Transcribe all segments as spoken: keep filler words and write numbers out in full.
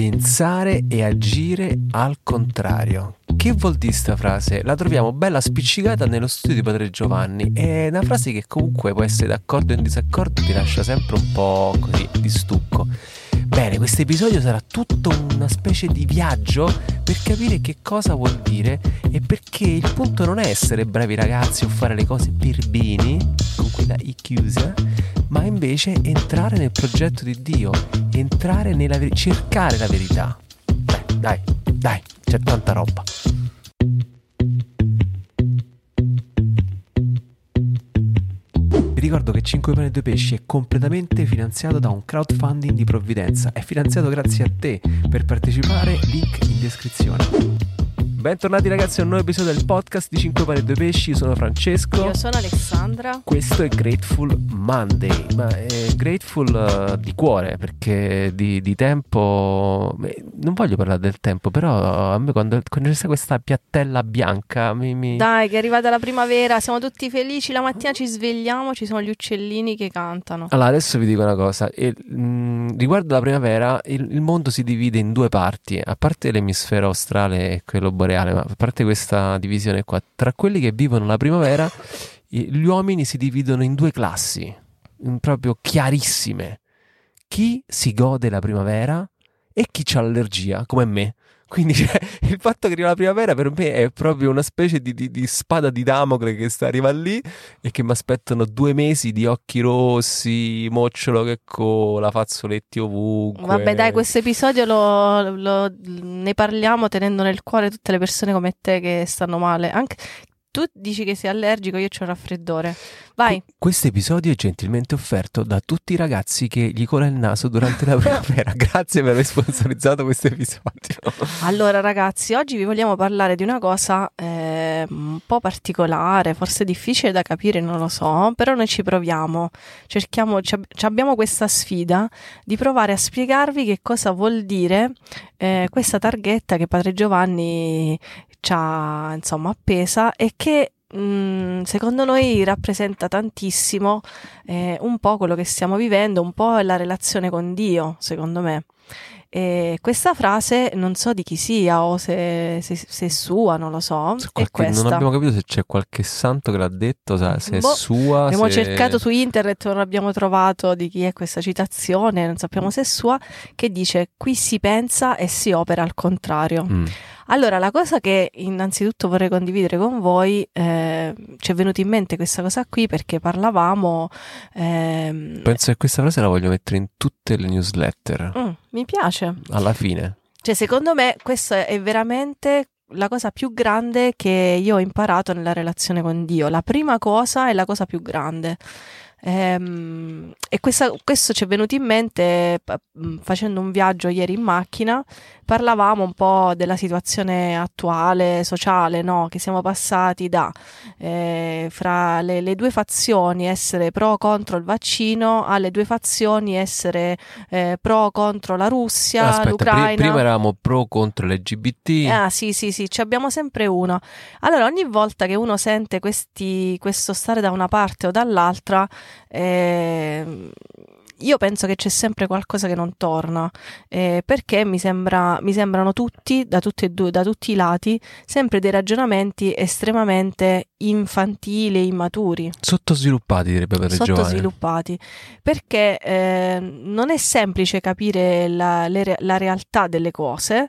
Pensare e agire al contrario. Che vuol dire sta frase? La troviamo bella spiccicata nello studio di Padre Giovanni. È una frase che comunque può essere d'accordo o in disaccordo, ti lascia sempre un po' così di stucco. Bene, questo episodio sarà tutto una specie di viaggio per capire che cosa vuol dire e perché il punto non è essere bravi ragazzi o fare le cose per bene, con quella I chiusa, ma invece entrare nel progetto di Dio, entrare nella ver- cercare la verità. Beh, dai, dai, c'è tanta roba. Vi ricordo che cinque pane e due pesci è completamente finanziato da un crowdfunding di provvidenza. È finanziato grazie a te. Per partecipare, link in descrizione. Bentornati ragazzi a un nuovo episodio del podcast di cinque pane e due pesci. Io sono Francesco. Io sono Alessandra. Questo è Grateful Monday, ma è grateful uh, di cuore, perché di, di tempo beh, non voglio parlare del tempo, però a me quando, quando c'è questa piattella bianca mi, mi... Dai, che è arrivata la primavera, siamo tutti felici, la mattina ci svegliamo, ci sono gli uccellini che cantano. Allora adesso vi dico una cosa, il, mh, riguardo la primavera il, il mondo si divide in due parti, a parte l'emisfero australe e quello boreale, ma a parte questa divisione qua, tra quelli che vivono la primavera gli uomini si dividono in due classi proprio chiarissime: chi si gode la primavera e chi ha l'allergia come me. Quindi cioè, il fatto che arriva la primavera per me è proprio una specie di, di, di spada di Damocle che sta arriva lì e che mi aspettano due mesi di occhi rossi, mocciolo che cola, fazzoletti ovunque. Vabbè dai, questo episodio lo, lo, ne parliamo tenendo nel cuore tutte le persone come te che stanno male. Anche tu dici che sei allergico, io c'ho il raffreddore. Vai. Questo episodio è gentilmente offerto da tutti i ragazzi che gli cola il naso durante la primavera. Grazie per aver sponsorizzato questo episodio. Allora ragazzi, oggi vi vogliamo parlare di una cosa eh, un po' particolare, forse difficile da capire, non lo so, però noi ci proviamo. Cerchiamo, ci ab- ci abbiamo questa sfida di provare a spiegarvi che cosa vuol dire eh, questa targhetta che Padre Giovanni ci ha insomma appesa e che mh, secondo noi rappresenta tantissimo eh, un po' quello che stiamo vivendo, un po' la relazione con Dio, secondo me. E questa frase non so di chi sia o se, se, se è sua, non lo so. Se è qualche, questa. Non abbiamo capito se c'è qualche santo che l'ha detto, se boh, è sua. Abbiamo se... cercato su internet, non abbiamo trovato di chi è questa citazione, non sappiamo se è sua, che dice: qui si pensa e si opera al contrario. Mm. Allora, la cosa che innanzitutto vorrei condividere con voi, eh, ci è venuta in mente questa cosa qui perché parlavamo... Ehm... Penso che questa frase la voglio mettere in tutte le newsletter. Mm, mi piace. Alla fine. Cioè, secondo me, questa è veramente la cosa più grande che io ho imparato nella relazione con Dio. La prima cosa è la cosa più grande. Ehm, e questa, questo ci è venuto in mente facendo un viaggio ieri in macchina. Parlavamo un po' della situazione attuale, sociale, no? Che siamo passati da eh, fra le, le due fazioni essere pro o contro il vaccino alle due fazioni essere eh, pro o contro la Russia, Aspetta, l'Ucraina. Pr- prima eravamo pro contro l'L G B T. Ah sì sì sì, ci abbiamo sempre uno. Allora ogni volta che uno sente questi, questo stare da una parte o dall'altra, eh, io penso che c'è sempre qualcosa che non torna, eh, perché mi sembra mi sembrano tutti, da tutti e due, da tutti i lati, sempre dei ragionamenti estremamente infantili e immaturi. Sottosviluppati, direbbe Padre Giovanni. Sottosviluppati, perché eh, non è semplice capire la, le, la realtà delle cose.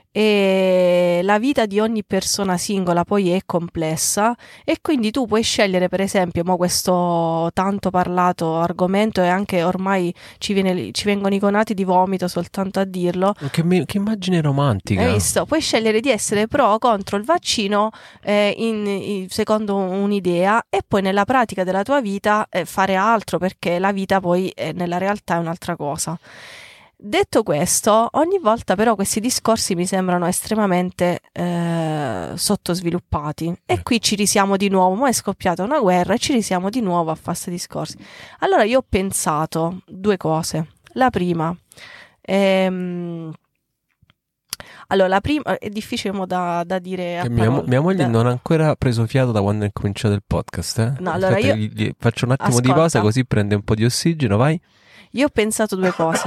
E la vita di ogni persona singola poi è complessa e quindi tu puoi scegliere, per esempio, mo questo tanto parlato argomento, e anche ormai ci, viene, ci vengono i conati di vomito soltanto a dirlo. Che, mi, che immagine romantica. Hai visto? Puoi scegliere di essere pro o contro il vaccino eh, in, in, secondo un'idea, e poi nella pratica della tua vita eh, fare altro, perché la vita poi eh, nella realtà è un'altra cosa. Detto questo, ogni volta però questi discorsi mi sembrano estremamente eh, sottosviluppati e qui ci risiamo di nuovo, ma è scoppiata una guerra e ci risiamo di nuovo a fare questi discorsi. Allora io ho pensato due cose. La prima, ehm, allora la prima è difficile mo da, da dire a mia, parole, mia moglie da... non ha ancora preso fiato da quando è cominciato il podcast, eh? No, allora Aspetta, io... gli, gli faccio un attimo Ascolta. di pausa così prende un po' di ossigeno, vai. Io ho pensato due cose.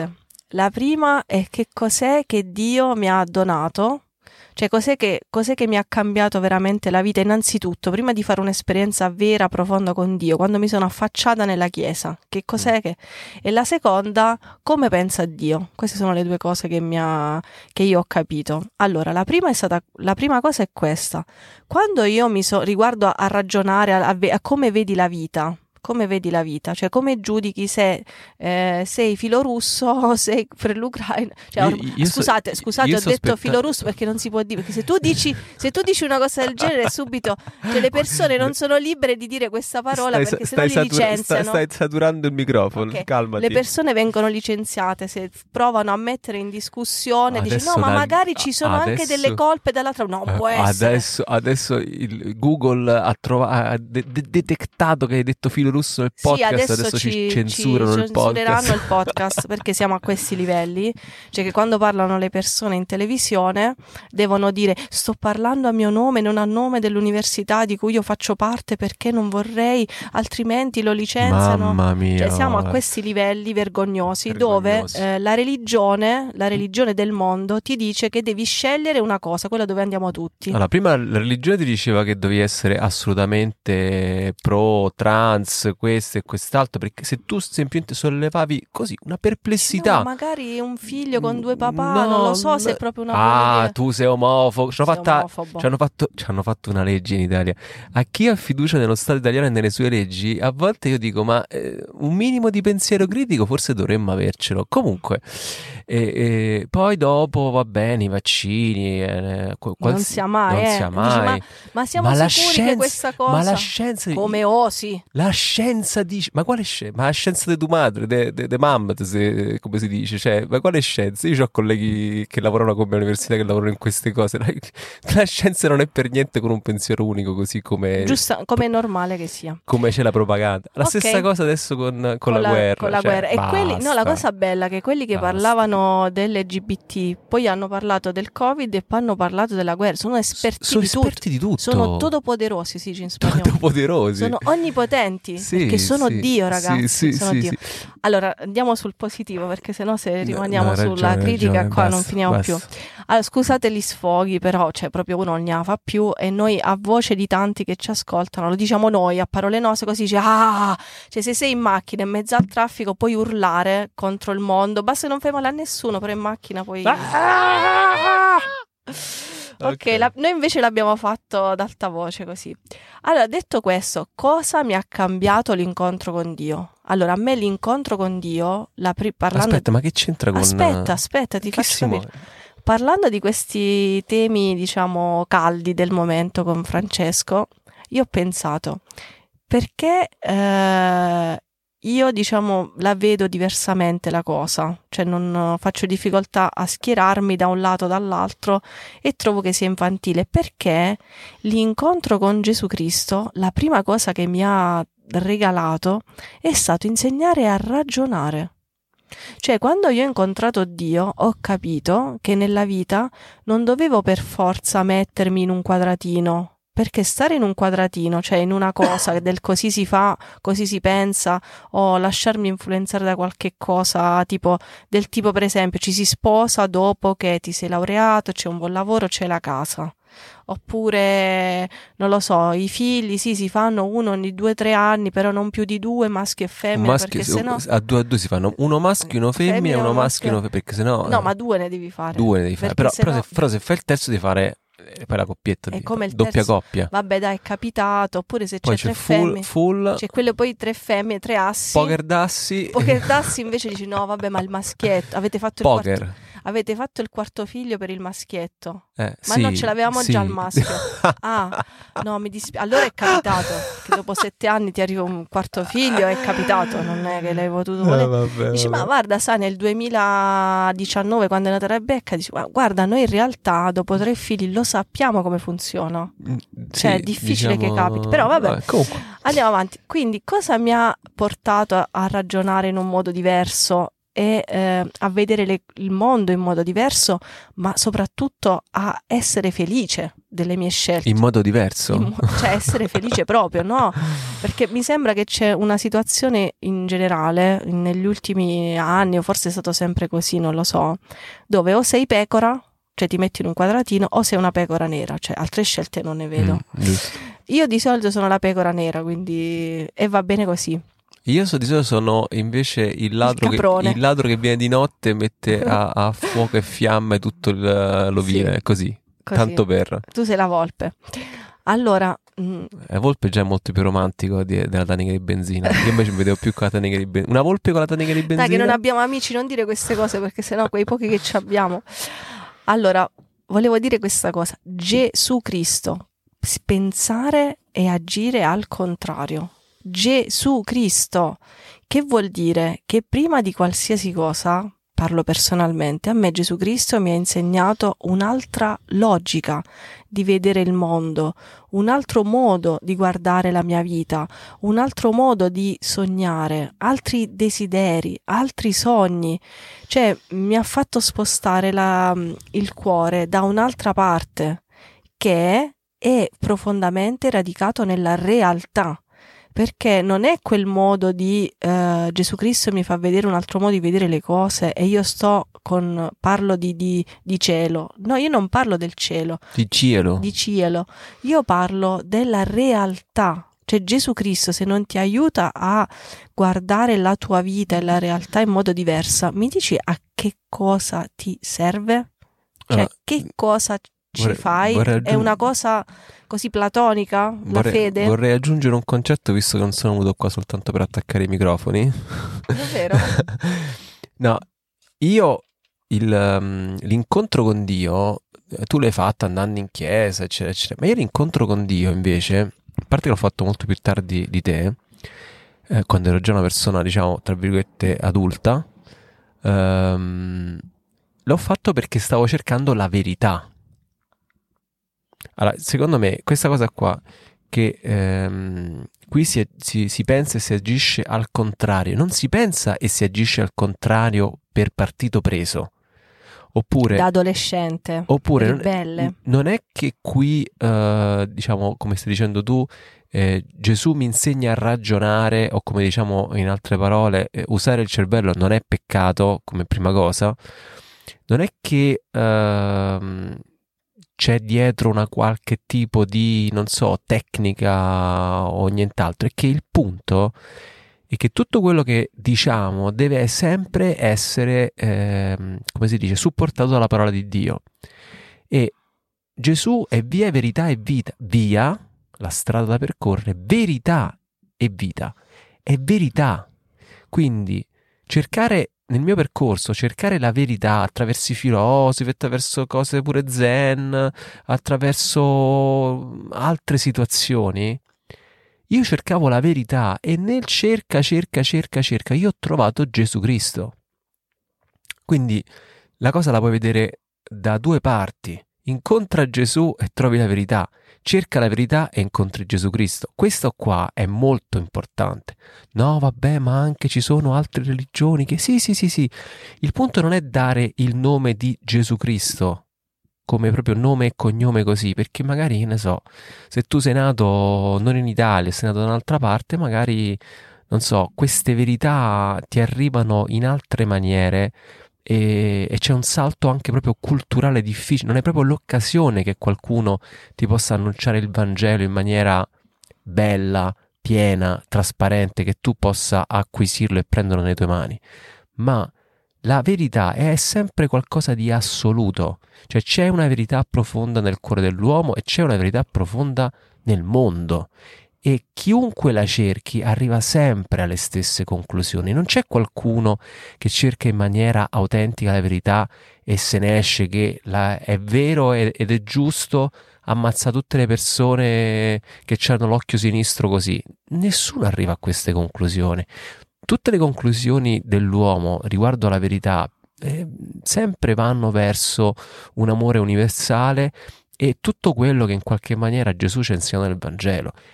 La prima è che cos'è che Dio mi ha donato, cioè cos'è che, cos'è che mi ha cambiato veramente la vita innanzitutto, prima di fare un'esperienza vera, profonda con Dio, quando mi sono affacciata nella chiesa, che cos'è che... E la seconda, come pensa Dio. Queste sono le due cose che, mi ha, che io ho capito. Allora, la prima è stata, la prima cosa è questa, quando io mi so, riguardo a, a ragionare, a, a, a come vedi la vita, come vedi la vita, cioè come giudichi se eh, sei filorusso o sei per-ucraino, cioè, Io- io so- scusate, scusate, io ho detto sospetta- filorusso perché non si può dire, perché se tu dici, se tu dici una cosa del genere subito, cioè le persone non sono libere di dire questa parola Stai- perché sennò li stai satura- licenziano. Stai, stai saturando il microfono, Ok, calmati. le persone vengono licenziate se provano a mettere in discussione, dici Adesso no, ma dal- magari ci sono anche adesso- delle colpe dall'altra, no, Eh, può essere. Adesso, adesso il Google ha, trova- ha de- de- detectato che hai detto filo russo nel Sì, podcast, adesso, adesso ci, ci censurano ci il podcast. censureranno il podcast perché siamo a questi livelli, cioè che quando parlano le persone in televisione devono dire sto parlando a mio nome, non a nome dell'università di cui io faccio parte perché non vorrei, altrimenti lo licenziano. Mamma mia. Cioè siamo a guarda. questi livelli vergognosi, Vergognosi. dove eh, la religione, la religione del mondo ti dice che devi scegliere una cosa, quella dove andiamo tutti. Allora, prima la religione ti diceva che dovevi essere assolutamente pro, trans, questo e quest'altro, perché se tu semplicemente sollevavi così una perplessità. No, magari un figlio con due papà, non lo so se è proprio una Ah, buona idea. tu sei omofobo. Ci hanno, Sei fatta- omofobo. ci hanno fatto, ci hanno fatto una legge in Italia. A chi ha fiducia nello Stato italiano e nelle sue leggi, a volte io dico, ma eh, un minimo di pensiero critico forse dovremmo avercelo. Comunque, e, e poi dopo va bene, i vaccini. eh, qu- Non quals- sia mai, non eh. sia Dici, mai. ma, ma siamo Ma la sicuri scienza- che questa cosa... Ma la scienza. Come osi? La scienza dice, ma quale scienza? Ma la scienza di tua madre, de, de, de mamma, se, come si dice, cioè, ma quale scienza? Io ho colleghi che lavorano con me all'università che lavorano in queste cose. La, la scienza non è per niente con un pensiero unico, così come, Giusta, come è normale che sia. come c'è la propaganda. La Ok. stessa cosa adesso con, con, la, guerra. Con la cioè, guerra. E quelli, no, la basta. cosa bella è che quelli che Basta. parlavano dell'L G B T poi hanno parlato del Covid e poi hanno parlato della guerra. Sono esperti sono di tutto. esperti di tutto. Sono todopoderosi, si dice in spagnolo. Todopoderosi. Sono onnipotenti, Sì, perché sono sì, Dio, ragazzi. sì, sì, sono sì, Dio. sì. Allora, andiamo sul positivo, perché sennò se rimaniamo No, no, sulla ragione, critica ragione, qua non basta, finiamo basta. più. Allora, scusate gli sfoghi, però cioè, proprio uno non ne fa più e noi a voce di tanti che ci ascoltano, lo diciamo noi a parole nostre, così dice ah, cioè se sei in macchina in mezzo al traffico puoi urlare contro il mondo, basta che non fai male a nessuno, però in macchina puoi... Ah! Ok, Ok. la- noi invece l'abbiamo fatto ad alta voce così. Allora, detto questo, cosa mi ha cambiato l'incontro con Dio? Allora, a me l'incontro con Dio, la pri- parlando... Aspetta, ma che c'entra con... Aspetta, aspetta, ti Che faccio si capire. muove? Parlando di questi temi, diciamo, caldi del momento con Francesco, io ho pensato, perché eh, io, diciamo, la vedo diversamente la cosa, cioè non eh, faccio difficoltà a schierarmi da un lato o dall'altro e trovo che sia infantile, perché l'incontro con Gesù Cristo, la prima cosa che mi ha regalato è stato insegnare a ragionare. Cioè, quando io ho incontrato Dio, ho capito che nella vita non dovevo per forza mettermi in un quadratino, perché stare in un quadratino, cioè in una cosa del così si fa, così si pensa, o lasciarmi influenzare da qualche cosa, tipo del tipo, per esempio, ci si sposa dopo che ti sei laureato, c'è un buon lavoro, c'è la casa. Oppure, non lo so, i figli sì, si fanno uno ogni due o tre anni, però non più di due, maschio e Un femmina, maschio, perché sennò... a due a due si fanno uno maschio, uno femmina, Femmina, uno uno maschio, uno maschio. femmina, perché sennò No, eh, ma due ne devi fare. due ne devi fare. Perché Però, però, sennò- se, però se fai il terzo devi fare eh, poi la coppietta, È di, come il doppia terzo. coppia. Vabbè, dai, è capitato. Oppure se Poi c'è c'è tre full, femmine, full c'è quelle poi tre femmine, tre assi. poker dassi, Poker dassi invece dici no, vabbè, ma il maschietto. Avete fatto il quarto, poker. avete fatto il quarto figlio per il maschietto. Eh, Ma sì, no, ce l'avevamo sì. già il maschio. Ah, no, mi dispiace. Allora è capitato che dopo sette anni ti arriva un quarto figlio, è capitato, non è che l'hai potuto Eh, volere. vabbè, Dici, ma vabbè. guarda, sai, nel duemiladiciannove, quando è nata Rebecca, dici, ma guarda, noi in realtà dopo tre figli lo sappiamo come funziona. Mm, Cioè, è sì, difficile che diciamo- capiti. Però vabbè. comunque. Andiamo avanti. Quindi, cosa mi ha portato a, a ragionare in un modo diverso e eh, a vedere le- il mondo in modo diverso, ma soprattutto a essere felice? delle mie scelte. In modo diverso? In mo- cioè essere felice proprio, no? Perché mi sembra che c'è una situazione in generale, negli ultimi anni, o forse è stato sempre così, non lo so, dove o sei pecora, cioè ti metti in un quadratino, o sei una pecora nera, cioè altre scelte non ne vedo. Mm, giusto. Io di solito sono la pecora nera, quindi e va bene così. Io so, di solito sono invece il ladro, Il che, caprone. il ladro che viene di notte e mette a, a fuoco e fiamme tutto il, l'ovile, Sì, così, così. tanto per. Tu sei la volpe. Allora, mh, La volpe già è molto più romantico di- della tanica di benzina. Io invece mi vedevo più con la tanica di benzina. Una volpe con la tanica di benzina? dai che non abbiamo amici, non dire queste cose perché sennò quei pochi che ci abbiamo. Allora, volevo dire questa cosa. Gesù Cristo, s- pensare e agire al contrario. Gesù Cristo, che vuol dire che prima di qualsiasi cosa, parlo personalmente, a me Gesù Cristo mi ha insegnato un'altra logica di vedere il mondo, un altro modo di guardare la mia vita, un altro modo di sognare, altri desideri, altri sogni. Cioè, mi ha fatto spostare la- il cuore da un'altra parte che è profondamente radicato nella realtà. Perché non è quel modo di eh, Gesù Cristo mi fa vedere un altro modo di vedere le cose e io sto con parlo di, di, di cielo. No, io non parlo del cielo, Di cielo. di cielo. Io parlo della realtà. Cioè Gesù Cristo, se non ti aiuta a guardare la tua vita e la realtà in modo diverso, mi dici a che cosa ti serve? Cioè, Ah, che cosa ci vorrei- fai? vorrei È aggiung- una cosa così platonica? La vorrei, fede? vorrei aggiungere un concetto, visto che non sono venuto qua soltanto per attaccare i microfoni. Davvero? No, io il, um, l'incontro con Dio, eh, tu l'hai fatto andando in chiesa, eccetera, eccetera. Ma io l'incontro con Dio, invece, a parte che l'ho fatto molto più tardi di te, eh, quando ero già una persona, diciamo, tra virgolette, adulta, ehm, l'ho fatto perché stavo cercando la verità. Allora, secondo me, questa cosa qua, che ehm, qui si, si- si pensa e si agisce al contrario, non si pensa e si agisce al contrario per partito preso. Oppure, Da adolescente, oppure non, ribelle. non è che qui, eh, diciamo, come stai dicendo tu, eh, Gesù mi insegna a ragionare, o come diciamo in altre parole, eh, usare il cervello non è peccato, come prima cosa. Non è che ehm, c'è dietro una qualche tipo di, non so, tecnica o nient'altro, è che il punto è che tutto quello che diciamo deve sempre essere, ehm, come si dice, supportato dalla parola di Dio. E Gesù è via, verità e vita. Via, la strada da percorrere, verità e vita. È verità. Quindi cercare nel mio percorso, cercare la verità attraverso i filosofi, attraverso cose pure zen, attraverso altre situazioni, io cercavo la verità e nel cerca, cerca, cerca, cerca, io ho trovato Gesù Cristo. Quindi la cosa la puoi vedere da due parti. Incontra Gesù e trovi la verità. Cerca la verità e incontri Gesù Cristo. Questo qua è molto importante. No, vabbè, ma anche ci sono altre religioni che sì, sì, sì, sì. Il punto non è dare il nome di Gesù Cristo come proprio nome e cognome così, perché magari, che ne so, se tu sei nato non in Italia, sei nato da un'altra parte, magari, non so, queste verità ti arrivano in altre maniere e, e c'è un salto anche proprio culturale difficile, non è proprio l'occasione che qualcuno ti possa annunciare il Vangelo in maniera bella, piena, trasparente, che tu possa acquisirlo e prenderlo nelle tue mani, ma la verità è sempre qualcosa di assoluto, cioè c'è una verità profonda nel cuore dell'uomo e c'è una verità profonda nel mondo e chiunque la cerchi arriva sempre alle stesse conclusioni. Non c'è qualcuno che cerca in maniera autentica la verità e se ne esce che la, è vero ed è giusto, ammazza tutte le persone che hanno l'occhio sinistro così. Nessuno arriva a queste conclusioni. Tutte le conclusioni dell'uomo riguardo alla verità eh, sempre vanno verso un amore universale e tutto quello che in qualche maniera Gesù ci ha insegnato nel Vangelo.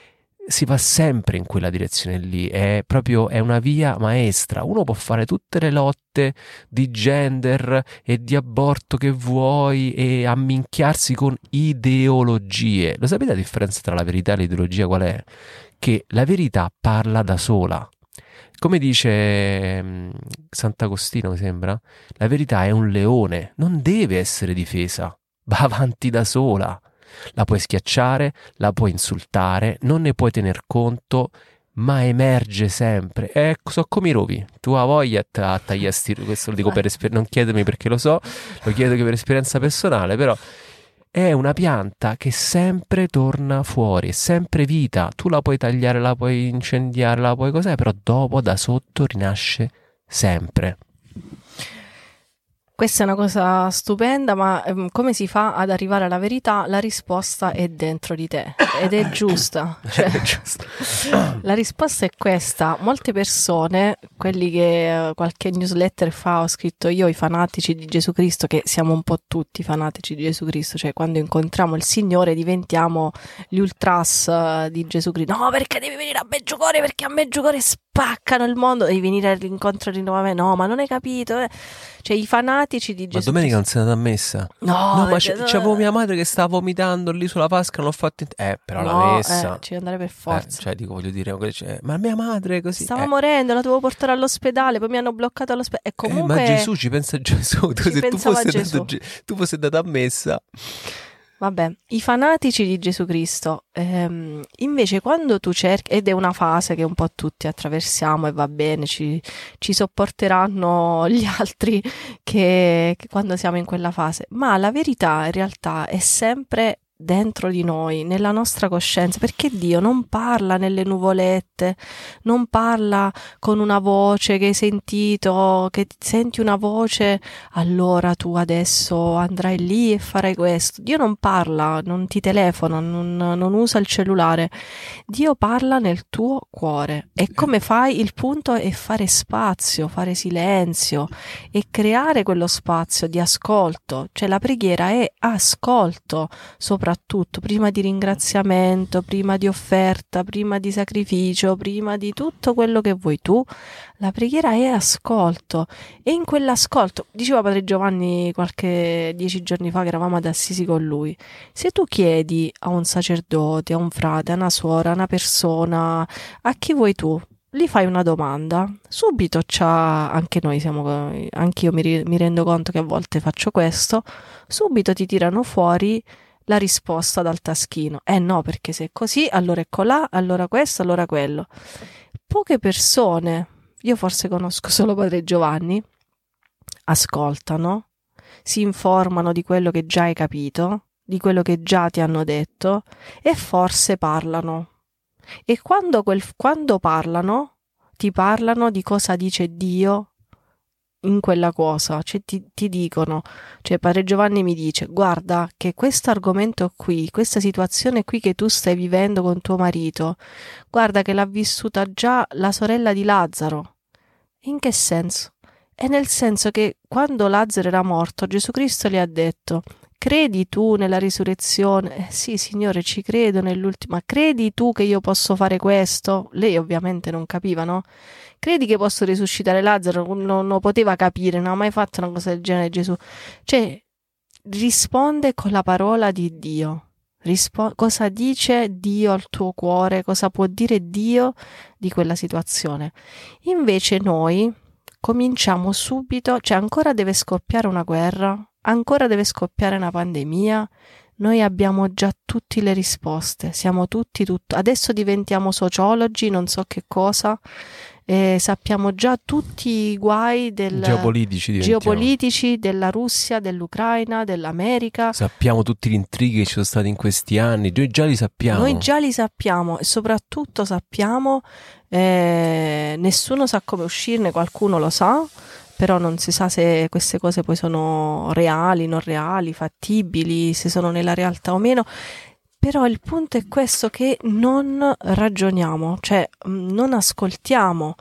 si va sempre in quella direzione lì, è proprio è una via maestra. Uno può fare tutte le lotte di gender e di aborto che vuoi e amminchiarsi con ideologie. Lo sapete la differenza tra la verità e l'ideologia qual è? Che la verità parla da sola. Come dice mh, Sant'Agostino, mi sembra, la verità è un leone, non deve essere difesa, va avanti da sola. La puoi schiacciare, la puoi insultare, non ne puoi tener conto, ma emerge sempre. Ecco, so come i rovi. Tu hai voglia a tagliasti, questo lo dico per esperienza, non chiedermi perché lo so, lo chiedo che per esperienza personale, però è una pianta che sempre torna fuori, è sempre vita. Tu la puoi tagliare, la puoi incendiare, la puoi cos'è, però dopo da sotto rinasce sempre. Questa è una cosa stupenda, ma ehm, come si fa ad arrivare alla verità? La risposta è dentro di te ed è giusta. Cioè, È giusto. la risposta è questa. Molte persone, quelli che eh, qualche newsletter fa ho scritto io, i fanatici di Gesù Cristo, che siamo un po' tutti fanatici di Gesù Cristo, cioè quando incontriamo il Signore diventiamo gli ultras eh, di Gesù Cristo. No, perché devi venire a Meggiugorje? Perché a Meggiugorje spaccano il mondo, devi venire all'incontro di nuovamente. No, ma non hai capito, eh? Cioè i fanatici di Gesù Ma domenica non Cristo. sei andata a messa? No, No, ma perché- c- c'avevo mia madre che stava vomitando lì sulla vasca, non l'ho fatto. in- Eh, però la No, messa. eh, ci devi andare per Eh, forza. cioè, dico, voglio dire, que- cioè, ma mia madre è così. Stava eh. morendo, la dovevo portare all'ospedale, poi mi hanno bloccato all'ospedale. E Eh, comunque ma Gesù ci pensa Gesù. Tu, ci se tu pensava fossi Gesù. andato, Ge- tu fossi andato a messa. Vabbè, i fanatici di Gesù Cristo, ehm, invece quando tu cerchi, ed è una fase che un po' tutti attraversiamo e va bene, ci, ci sopporteranno gli altri che, che quando siamo in quella fase, ma la verità in realtà è sempre dentro di noi, nella nostra coscienza, perché Dio non parla nelle nuvolette, non parla con una voce che hai sentito, che senti una voce, allora tu adesso andrai lì e farai questo. Dio non parla, non ti telefona, non, non usa il cellulare. Dio parla nel tuo cuore. E come fai? Il punto è fare spazio, fare silenzio e creare quello spazio di ascolto. Cioè la preghiera è ascolto, soprattutto prima di ringraziamento, prima di offerta, prima di sacrificio, prima di tutto quello che vuoi tu. La preghiera è ascolto. E in quell'ascolto, diceva Padre Giovanni qualche dieci giorni fa che eravamo ad Assisi con lui, se tu chiedi a un sacerdote, a un frate, a una suora, a una persona, a chi vuoi tu, gli fai una domanda, subito c'ha, anche noi siamo, anche io mi, mi rendo conto che a volte faccio questo, subito ti tirano fuori la risposta dal taschino. Eh no, perché se è così, allora è colà, allora questo, allora quello. Poche persone, io forse conosco solo Padre Giovanni, ascoltano, si informano di quello che già hai capito, di quello che già ti hanno detto e forse parlano. E quando, quel, quando parlano, ti parlano di cosa dice Dio in quella cosa, cioè ti, ti dicono, cioè Padre Giovanni mi dice, guarda che questo argomento qui, questa situazione qui che tu stai vivendo con tuo marito, guarda che l'ha vissuta già la sorella di Lazzaro. In che senso? È nel senso che quando Lazzaro era morto, Gesù Cristo gli ha detto, credi tu nella risurrezione? Eh sì, Signore, ci credo nell'ultima. Credi tu che io posso fare questo? Lei ovviamente non capiva, no? Credi che posso risuscitare Lazzaro? Non lo poteva capire, non ha mai fatto una cosa del genere Gesù. Cioè, risponde con la parola di Dio. Rispo- cosa dice Dio al tuo cuore? Cosa può dire Dio di quella situazione? Invece noi cominciamo subito, cioè ancora deve scoppiare una guerra, ancora deve scoppiare una pandemia, noi abbiamo già tutte le risposte, siamo tutti tutto, adesso diventiamo sociologi, non so che cosa, e sappiamo già tutti i guai del, Geopolitici diventiamo. geopolitici della Russia, dell'Ucraina, dell'America. Sappiamo tutti gli intrighi che ci sono stati in questi anni, noi già li sappiamo. Noi già li sappiamo e soprattutto sappiamo, eh, nessuno sa come uscirne, qualcuno lo sa, però non si sa se queste cose poi sono reali, non reali, fattibili, se sono nella realtà o meno. Però il punto è questo, che non ragioniamo, cioè non ascoltiamo,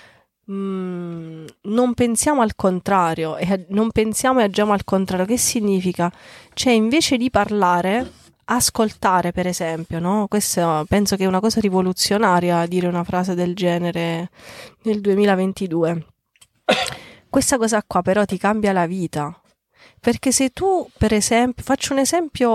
mh, non pensiamo al contrario, e non pensiamo e agiamo al contrario. Che significa? Cioè invece di parlare ascoltare, per esempio, no? Questo penso che è una cosa rivoluzionaria dire una frase del genere nel duemilaventidue. Questa cosa qua però ti cambia la vita, perché se tu, per esempio, faccio un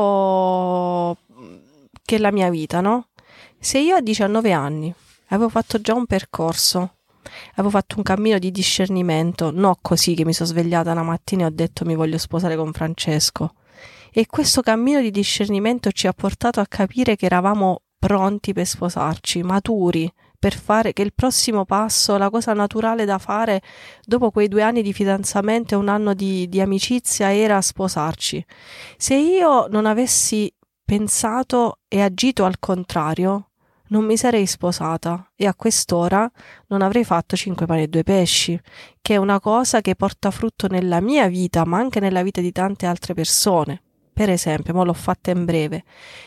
esempio che è la mia vita, no? Se io a diciannove anni avevo fatto già un percorso, avevo fatto un cammino di discernimento, non così che mi sono svegliata una mattina e ho detto mi voglio sposare con Francesco, e questo cammino di discernimento ci ha portato a capire che eravamo pronti per sposarci, maturi, per fare che il prossimo passo, la cosa naturale da fare dopo quei due anni di fidanzamento e un anno di, di amicizia era sposarci. Se io non avessi pensato e agito al contrario, non mi sarei sposata e a quest'ora non avrei fatto cinque pani e due pesci, che è una cosa che porta frutto nella mia vita, ma anche nella vita di tante altre persone. Per esempio, mo l'ho fatta in breve.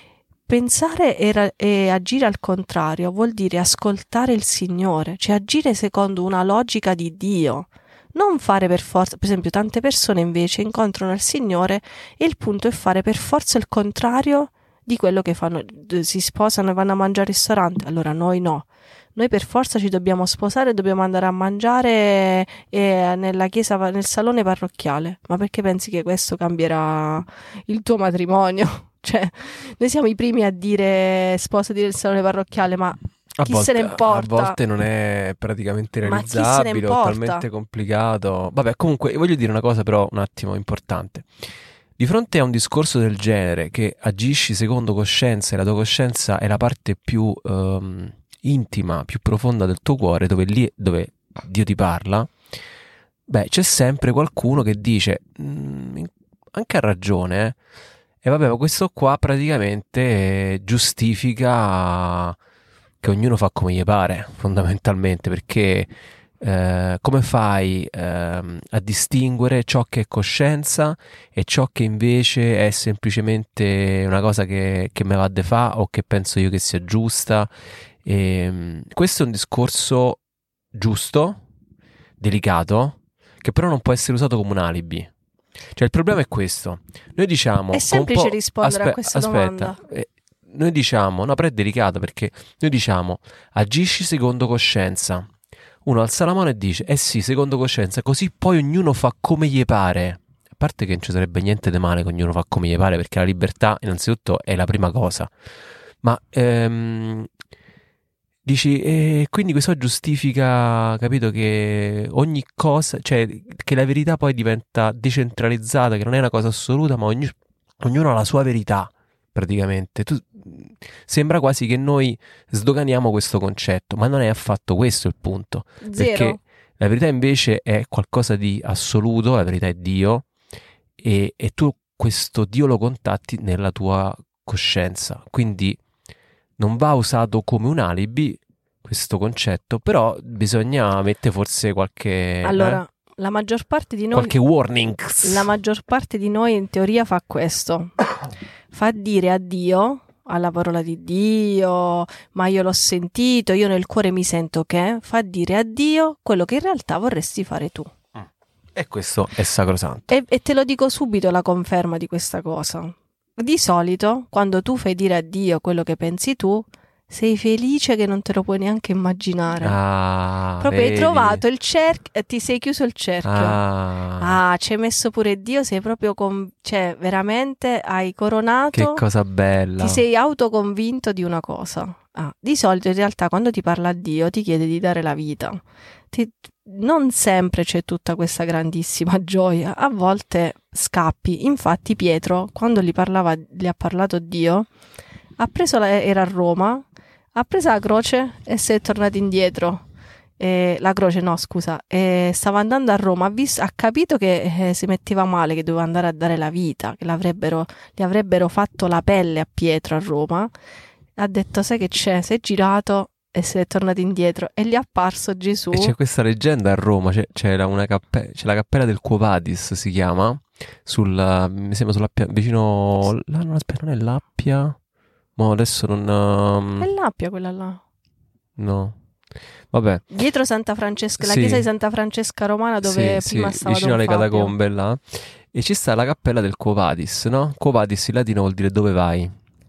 Pensare e, ra- e agire al contrario vuol dire ascoltare il Signore, cioè agire secondo una logica di Dio. Non fare per forza, per esempio tante persone invece incontrano il Signore e il punto è fare per forza il contrario di quello che fanno, si sposano e vanno a mangiare al ristorante. Allora noi no, noi per forza ci dobbiamo sposare e dobbiamo andare a mangiare eh, nella chiesa, nel salone parrocchiale. Ma perché pensi che questo cambierà il tuo matrimonio? Cioè, noi siamo i primi a dire sposati nel salone parrocchiale, ma A chi volte, se ne importa? a volte non è praticamente Ma chi se ne realizzabile, o importa? talmente complicato. Vabbè, comunque voglio dire una cosa però un attimo importante. Di fronte a un discorso del genere, che agisci secondo coscienza e la tua coscienza è la parte più ehm, intima, più profonda del tuo cuore, dove lì dove Dio ti parla, beh, c'è sempre qualcuno che dice, "Mm, anche a ragione, eh, e vabbè, ma questo qua praticamente giustifica che ognuno fa come gli pare, fondamentalmente, perché eh, come fai ehm, a distinguere ciò che è coscienza e ciò che invece è semplicemente una cosa che, che me va de fa o che penso io che sia giusta? E, questo è un discorso giusto, delicato, che però non può essere usato come un alibi. Cioè il problema è questo, noi diciamo È semplice con po'... rispondere a Aspe- questa aspetta, domanda. eh, noi diciamo, no, però è delicato perché noi diciamo agisci secondo coscienza. Uno alza la mano e dice eh sì, secondo coscienza, così poi ognuno fa come gli pare. A parte che non ci sarebbe niente di male che ognuno fa come gli pare, perché la libertà innanzitutto è la prima cosa. Ma ehm, dici, e quindi questo giustifica, capito, che ogni cosa, cioè che la verità poi diventa decentralizzata, che non è una cosa assoluta, ma ogni- ognuno ha la sua verità, praticamente. Tu, sembra quasi che noi sdoganiamo questo concetto, ma non è affatto questo il punto, perché Zero. la verità invece è qualcosa di assoluto, la verità è Dio, e, e tu questo Dio lo contatti nella tua coscienza, quindi non va usato come un alibi questo concetto, però bisogna mettere forse qualche, Allora, eh, la maggior parte di noi, qualche warnings. la maggior parte di noi in teoria fa questo. Fa dire a Dio, alla parola di Dio, ma io l'ho sentito, io nel cuore mi sento che, fa dire a Dio quello che in realtà vorresti fare tu. E questo è sacrosanto. E, e te lo dico subito la conferma di questa cosa. Di solito, quando tu fai dire a Dio quello che pensi tu, sei felice che non te lo puoi neanche immaginare. Ah, Proprio hai vedi? trovato il cerchio e ti sei chiuso il cerchio. Ah, Ah, ci hai messo pure Dio, sei proprio con... cioè veramente hai che coronato, cosa bella. ti sei autoconvinto di una cosa. Ah, di solito in realtà quando ti parla Dio ti chiede di dare la vita. Ti- Non sempre c'è tutta questa grandissima gioia, a volte scappi. Infatti Pietro, quando gli parlava, gli ha parlato Dio, ha preso la, era a Roma, ha preso la croce e si è tornato indietro. Eh, la croce no, scusa, eh, stava andando a Roma, ha, vis- ha capito che eh, si metteva male, che doveva andare a dare la vita, che l'avrebbero, gli avrebbero fatto la pelle a Pietro a Roma. Ha detto, sai che c'è, si è girato e si è tornato indietro e gli è apparso Gesù. E c'è questa leggenda a Roma, c'è, c'era una cappe- c'è la cappella del Quo Vadis, si chiama, sul, mi sembra sull'Appia, vicino, là, no, aspetta, non è l'Appia? Mo adesso non... um, È l'Appia quella là. no, vabbè. Dietro Santa Francesca, la Sì. chiesa di Santa Francesca Romana dove Sì, prima sì, stava vicino Don alle Fabio. catacombe là. E ci sta la cappella del Quo Vadis, no? Quo Vadis in latino vuol dire dove vai.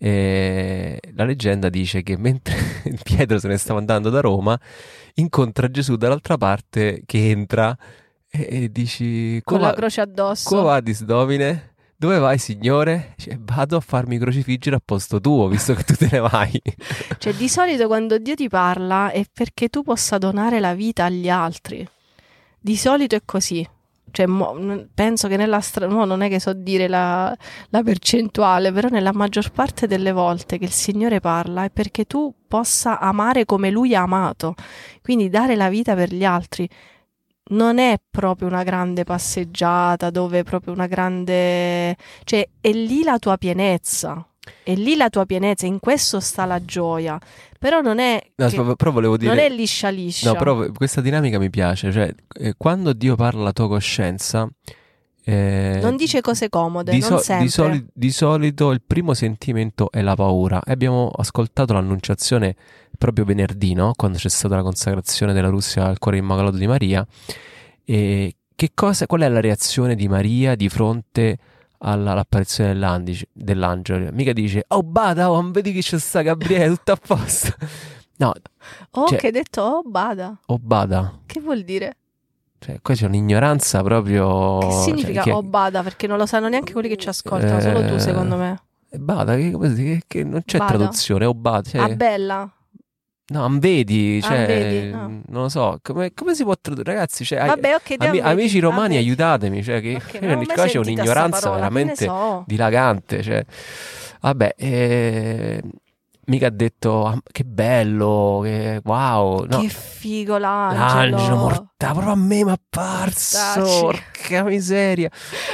E la leggenda dice che mentre Pietro se ne stava andando da Roma, incontra Gesù dall'altra parte che entra e, e dici: Con "Come la va- croce addosso. come vadis, Domine? Dove vai, Signore?" Dice: "Vado a farmi crocifiggere a posto tuo, visto che tu te ne vai." Cioè, di solito quando Dio ti parla è perché tu possa donare la vita agli altri. Di solito è così. Cioè, mo- n- penso che nella stra- no, non è che so dire la, la percentuale, però nella maggior parte delle volte che il Signore parla è perché tu possa amare come Lui ha amato. Quindi dare la vita per gli altri non è proprio una grande passeggiata, dove è proprio una grande... Cioè, è lì la tua pienezza. È lì la tua pienezza, in questo sta la gioia. Però non è, No, che- sp- però volevo dire... non è liscia liscia. No, però questa dinamica mi piace, cioè eh, quando Dio parla alla tua coscienza, eh, Non dice cose comode, di, non so- sempre. di soli- di solito il primo sentimento è la paura. E abbiamo ascoltato l'annunciazione proprio venerdì, no? Quando c'è stata la consacrazione della Russia al cuore immacolato di Maria. E che cosa, qual è la reazione di Maria di fronte alla- all'apparizione dell'andice- dell'angelo? Mica dice: "Oh, bada, oh, vedi che c'è sta Gabriele, tutto a posto." No, Oh, cioè- che hai detto, oh, bada. oh, bada. Che vuol dire? Cioè, qua c'è un'ignoranza proprio... Che significa cioè, oh, bada? Perché non lo sanno neanche quelli che ci ascoltano, solo tu, Eh, secondo me. Bada, che, come si- che- che non c'è Bada? traduzione, oh, bada, cioè, Ah, bella. no, ambedi, Ah, cioè, vedi, ah. non lo so, come, come si può tradurre, ragazzi, cioè, ai- Vabbè, ok, te ami- ambedi, amici romani, ambedi. aiutatemi, cioè, che Ok, che- non ho mai qua c'è sentita sta un'ignoranza parola, che ne veramente so. dilagante, cioè, vabbè, eh, mica ha detto: "Ah, che bello, che wow", no, Che figo l'angelo. l'angelo mortale, proprio a me mi è apparso, Mortacci. porca miseria.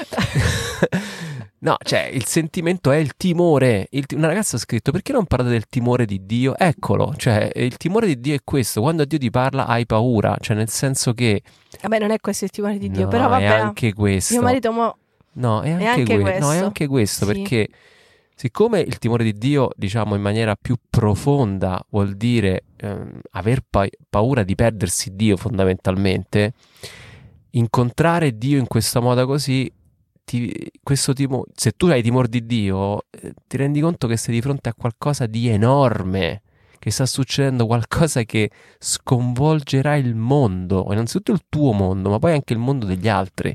No, cioè, il sentimento è il timore. Il ti- una ragazza ha scritto: "Perché non parlate del timore di Dio?" Eccolo, cioè, il timore di Dio è questo. Quando Dio ti parla hai paura, cioè nel senso che... Vabbè, non è questo il timore di Dio, No, però vabbè. è anche questo. Mio marito mo... No, è anche, anche que- no, è questo. anche questo, Sì. perché siccome il timore di Dio, diciamo, in maniera più profonda vuol dire ehm, aver pa- paura di perdersi Dio fondamentalmente, incontrare Dio in questo modo così, ti- questo timo- se tu hai timore di Dio, eh, ti rendi conto che sei di fronte a qualcosa di enorme, che sta succedendo qualcosa che sconvolgerà il mondo, innanzitutto il tuo mondo, ma poi anche il mondo degli altri.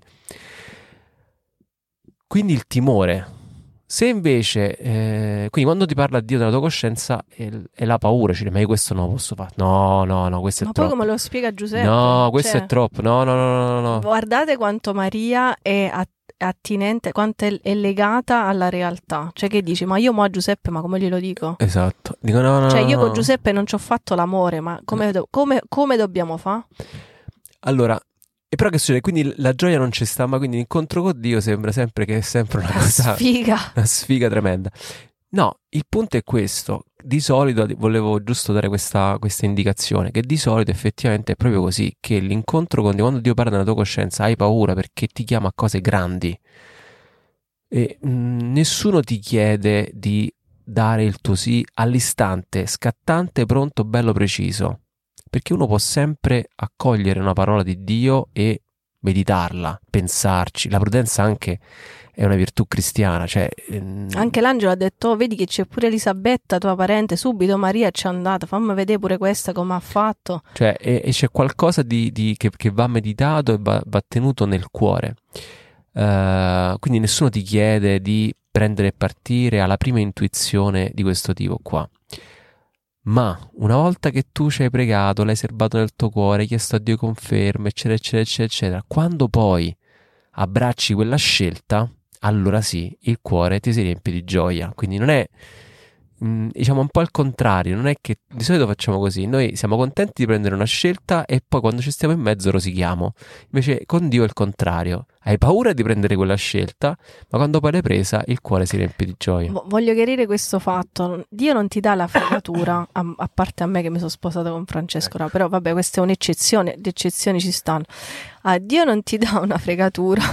Quindi il timore. Se invece, eh, quindi quando ti parla Dio della tua coscienza, è, è la paura, cioè, ma io questo non lo posso fare. No, no, no, questo Ma è poi troppo. come lo spiega Giuseppe? No, questo Cioè, è troppo. No, no, no, no, no. guardate quanto Maria è at- attinente, quanto è, è legata alla realtà. Cioè che dici, ma io mo a Giuseppe, ma come glielo dico? Esatto. Dico no, no, Cioè no, io no. con Giuseppe non ci ho fatto l'amore, ma come, do- come- come dobbiamo fare? Allora, e però che succede? Quindi la gioia non ci sta, ma quindi l'incontro con Dio sembra sempre che è sempre una cosa, Sfiga. una sfiga tremenda. No, il punto è questo. Di solito, volevo giusto dare questa, questa indicazione, che di solito effettivamente è proprio così, che l'incontro con Dio, quando Dio parla nella tua coscienza, hai paura perché ti chiama a cose grandi. E mh, nessuno ti chiede di dare il tuo sì all'istante, scattante, pronto, bello, preciso. Perché uno può sempre accogliere una parola di Dio e meditarla, pensarci. La prudenza anche è una virtù cristiana, cioè, ehm, Anche l'angelo ha detto, oh, vedi che c'è pure Elisabetta, tua parente, subito Maria ci è andata, fammi vedere pure questa come ha fatto. cioè, e, e c'è qualcosa di, di- che, che va meditato e va, va tenuto nel cuore. Eh, quindi nessuno ti chiede di prendere e partire alla prima intuizione di questo tipo qua. Ma una volta che tu ci hai pregato, l'hai serbato nel tuo cuore, hai chiesto a Dio conferme, eccetera, eccetera, eccetera, eccetera, quando poi abbracci quella scelta, allora sì, il cuore ti si riempie di gioia. Quindi non è, mh, diciamo un po' al contrario, non è che di solito facciamo così, noi siamo contenti di prendere una scelta e poi quando ci stiamo in mezzo rosichiamo. Invece con Dio è il contrario, hai paura di prendere quella scelta, ma quando poi l'hai presa il cuore si riempie di gioia. Vo- Voglio chiarire questo fatto, Dio non ti dà la fregatura, a, a parte a me che mi sono sposata con Francesco, ora, però vabbè, questa è un'eccezione, le eccezioni ci stanno. Ah, Dio non ti dà una fregatura,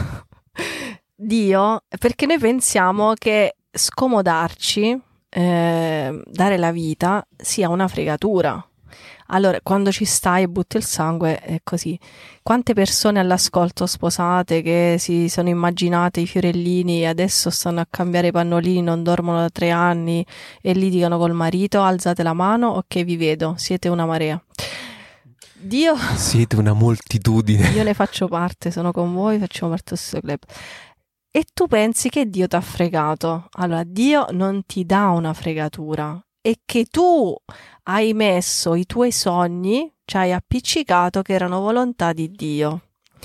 Dio, perché noi pensiamo che scomodarci, eh, dare la vita, sia una fregatura. Allora, quando ci stai e butti il sangue è così. Quante persone all'ascolto sposate che si sono immaginate i fiorellini e adesso stanno a cambiare i pannolini, non dormono da tre anni e litigano col marito, alzate la mano, ok, vi vedo, siete una marea. Dio... Siete una moltitudine. Io ne faccio parte, sono con voi, facciamo parte del stesso club. E tu pensi che Dio ti ha fregato? Allora, Dio non ti dà una fregatura. È che tu hai messo i tuoi sogni, ci hai appiccicato che erano volontà di Dio.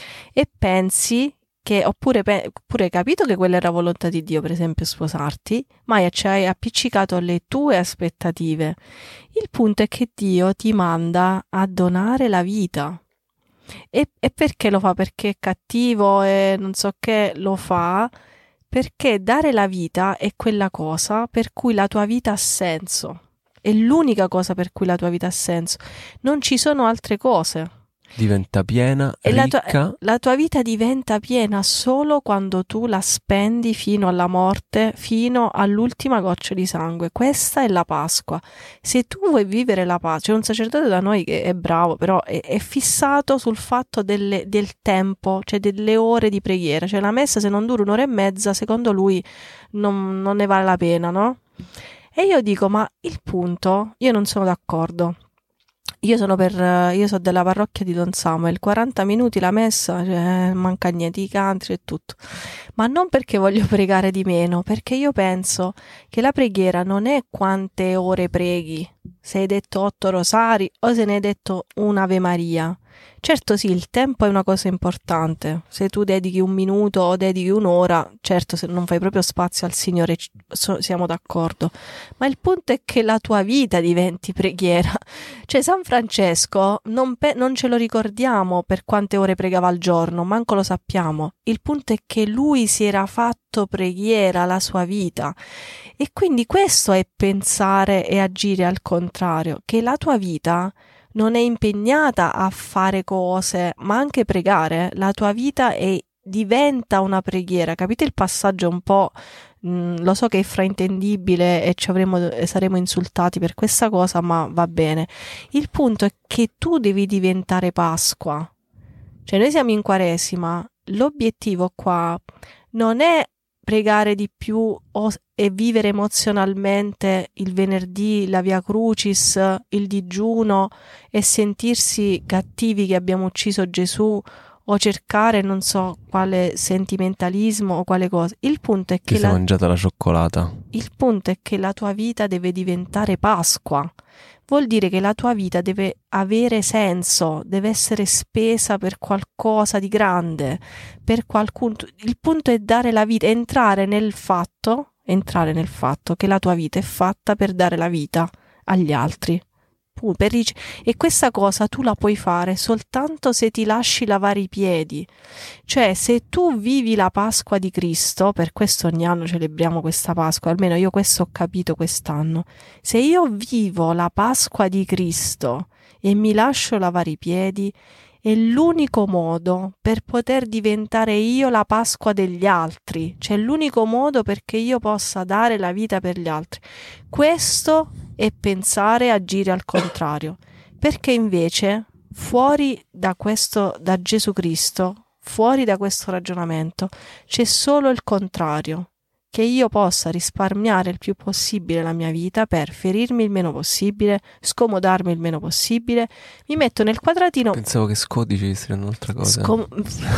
E pensi che, oppure, oppure hai capito che quella era volontà di Dio, per esempio sposarti, ma ci hai appiccicato le tue aspettative. Il punto è che Dio ti manda a donare la vita. E, e perché lo fa? Perché è cattivo e non so che lo fa? Perché dare la vita è quella cosa per cui la tua vita ha senso. È l'unica cosa per cui la tua vita ha senso. Non ci sono altre cose. Diventa piena, e ricca. La tua, la tua vita diventa piena solo quando tu la spendi fino alla morte, fino all'ultima goccia di sangue. Questa è la Pasqua. Se tu vuoi vivere la Pasqua, c'è un sacerdote da noi che è bravo, però è, è fissato sul fatto delle, del tempo, cioè delle ore di preghiera. Cioè la messa se non dura un'ora e mezza, secondo lui non, non ne vale la pena, no? E io dico, ma il punto, io non sono d'accordo. Io sono per, io sono della parrocchia di Don Samuel, quaranta minuti la messa, cioè, manca niente, i canti e tutto. Ma non perché voglio pregare di meno, perché io penso che la preghiera non è quante ore preghi, se hai detto otto rosari o se ne hai detto un'Ave Maria. Certo sì, il tempo è una cosa importante, se tu dedichi un minuto o dedichi un'ora, certo se non fai proprio spazio al Signore siamo d'accordo, ma il punto è che la tua vita diventi preghiera. Cioè San Francesco non, pe- non ce lo ricordiamo per quante ore pregava al giorno, manco lo sappiamo, il punto è che lui si era fatto preghiera la sua vita e quindi questo è pensare e agire al contrario, che la tua vita non è impegnata a fare cose, ma anche pregare. La tua vita è, diventa una preghiera. Capite il passaggio un po'? Mh, lo so che è fraintendibile e ci avremo, e saremo insultati per questa cosa, ma va bene. Il punto è che tu devi diventare Pasqua. Cioè noi siamo in Quaresima. L'obiettivo qua non è pregare di più o, e vivere emozionalmente il venerdì, la Via Crucis, il digiuno e sentirsi cattivi che abbiamo ucciso Gesù o cercare non so quale sentimentalismo o quale cosa. Il punto è che Ti sei la, mangiata la cioccolata. Il punto è che la tua vita deve diventare Pasqua. Vuol dire che la tua vita deve avere senso, deve essere spesa per qualcosa di grande, per qualcuno. Il punto è dare la vita, entrare nel fatto, entrare nel fatto che la tua vita è fatta per dare la vita agli altri. Per ric- e questa cosa tu la puoi fare soltanto se ti lasci lavare i piedi. Cioè se tu vivi la Pasqua di Cristo, per questo ogni anno celebriamo questa Pasqua, almeno io questo ho capito quest'anno, se io vivo la Pasqua di Cristo e mi lascio lavare i piedi, è l'unico modo per poter diventare io la Pasqua degli altri, cioè l'unico modo perché io possa dare la vita per gli altri. Questo è pensare e agire al contrario, perché invece fuori da questo, da Gesù Cristo, fuori da questo ragionamento, c'è solo il contrario, che io possa risparmiare il più possibile la mia vita per ferirmi il meno possibile, scomodarmi il meno possibile, mi metto nel quadratino. Pensavo che scodici fosse un'altra cosa. Scom-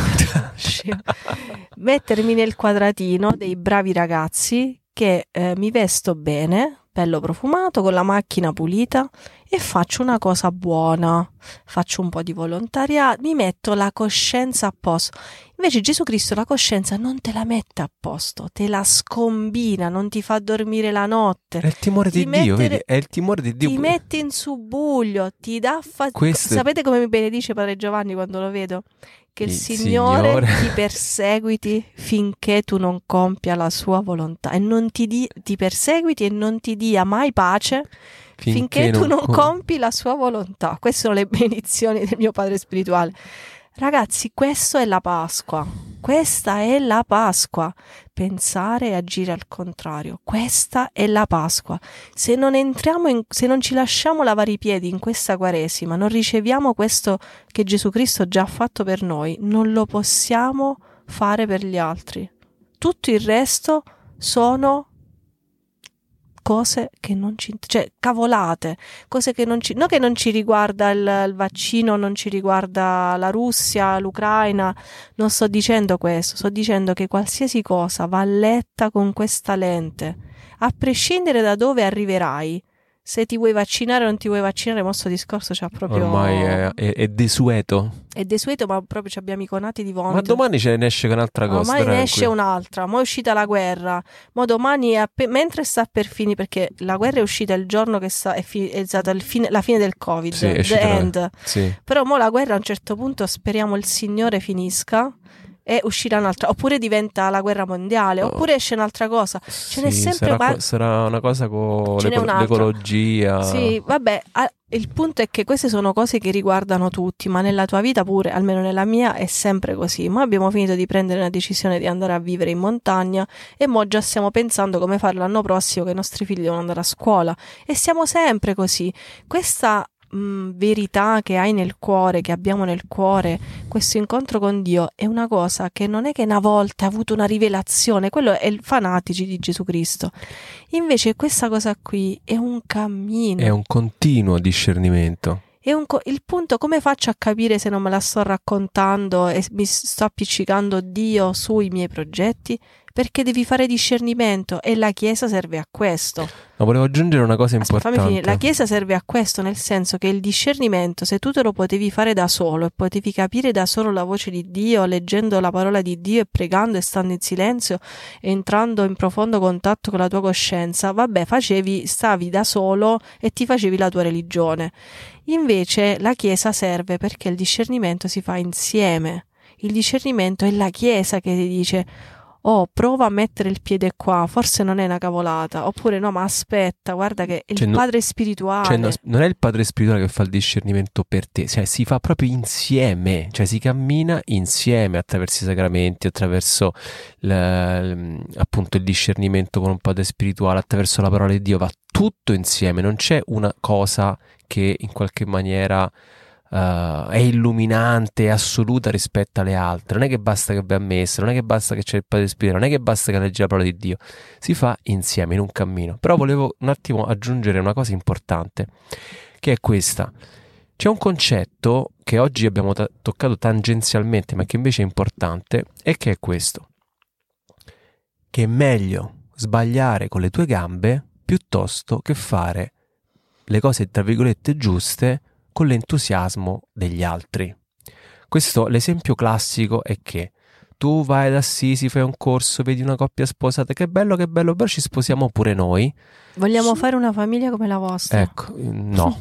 mettermi nel quadratino dei bravi ragazzi che eh, mi vesto bene, bello profumato, con la macchina pulita e faccio una cosa buona, faccio un po' di volontariato, mi metto la coscienza a posto. Invece Gesù Cristo la coscienza non te la mette a posto, te la scombina, non ti fa dormire la notte. È il timore di mettere, Dio, vedi? È il timore di Dio. Ti metti in subbuglio, ti dà fastidio. Sapete come mi benedice Padre Giovanni quando lo vedo? Che il, il Signore, Signore ti perseguiti finché tu non compia la sua volontà e non ti, di, ti perseguiti e non ti dia mai pace finché, finché tu non com- compi la sua volontà. Queste sono le benedizioni del mio padre spirituale. Ragazzi, questo è la Pasqua. Questa è la Pasqua. Pensare e agire al contrario. Questa è la Pasqua. Se non entriamo in, se non ci lasciamo lavare i piedi in questa Quaresima, non riceviamo questo che Gesù Cristo già ha fatto per noi, non lo possiamo fare per gli altri. Tutto il resto sono cose che non ci, cioè cavolate, cose che non ci, non che non ci riguarda il, il vaccino, non ci riguarda la Russia, l'Ucraina, non sto dicendo questo, sto dicendo che qualsiasi cosa va letta con questa lente, a prescindere da dove arriverai. Se ti vuoi vaccinare o non ti vuoi vaccinare, questo discorso c'ha proprio... Ormai è, è, è desueto. È desueto, ma proprio ci abbiamo i conati di vomito. Ma domani ce ne esce un'altra cosa. Domani ne esce un'altra, mo' è uscita la guerra, mo' domani, è appe- mentre sta per finire, perché la guerra è uscita il giorno che sta, è, fi- è stata il fine, la fine del Covid, sì, the end. La... Sì. Però mo' la guerra a un certo punto speriamo il Signore finisca e uscirà un'altra, oppure diventa la guerra mondiale, oh. oppure esce un'altra cosa. Ce n'è sì, sempre sarà, par- sarà una cosa con Ce n'è l'eco- l'ecologia. Sì, vabbè, a- il punto è che queste sono cose che riguardano tutti, ma nella tua vita pure, almeno nella mia, è sempre così. Ma abbiamo finito di prendere una decisione di andare a vivere in montagna e mo già stiamo pensando come fare l'anno prossimo che i nostri figli devono andare a scuola. E siamo sempre così. Questa mh, verità che hai nel cuore, che abbiamo nel cuore, questo incontro con Dio è una cosa che non è che una volta hai avuto una rivelazione, quello è il fanatici di Gesù Cristo. Invece questa cosa qui è un cammino. È un continuo discernimento. È un co- il punto, come faccio a capire se non me la sto raccontando e mi sto appiccicando Dio sui miei progetti? Perché devi fare discernimento e la Chiesa serve a questo. Ma volevo aggiungere una cosa Aspetta, importante. fammi finire. La Chiesa serve a questo, nel senso che il discernimento, se tu te lo potevi fare da solo e potevi capire da solo la voce di Dio, leggendo la parola di Dio e pregando e stando in silenzio, entrando in profondo contatto con la tua coscienza, vabbè, facevi, stavi da solo e ti facevi la tua religione. Invece la Chiesa serve perché il discernimento si fa insieme. Il discernimento è la Chiesa che ti dice: oh, prova a mettere il piede qua, forse non è una cavolata, oppure no, ma aspetta, guarda che è il cioè, padre spirituale. Cioè, no, non è il padre spirituale che fa il discernimento per te, cioè si fa proprio insieme, cioè si cammina insieme attraverso i sacramenti, attraverso l, l, appunto il discernimento con un padre spirituale, attraverso la parola di Dio, va tutto insieme, non c'è una cosa che in qualche maniera Uh, è illuminante, è assoluta rispetto alle altre. Non è che basta che vai a messa, non è che basta che c'è il Padre Spirito, non è che basta che leggi la parola di Dio, si fa insieme in un cammino. Però volevo un attimo aggiungere una cosa importante, che è questa. C'è un concetto che oggi abbiamo t- toccato tangenzialmente, ma che invece è importante, e che è questo: che è meglio sbagliare con le tue gambe piuttosto che fare le cose tra virgolette giuste con l'entusiasmo degli altri. Questo, l'esempio classico è che tu vai ad Assisi, fai un corso, vedi una coppia sposata, che bello, che bello, però ci sposiamo pure noi. Vogliamo Su... fare una famiglia come la vostra? Ecco, no.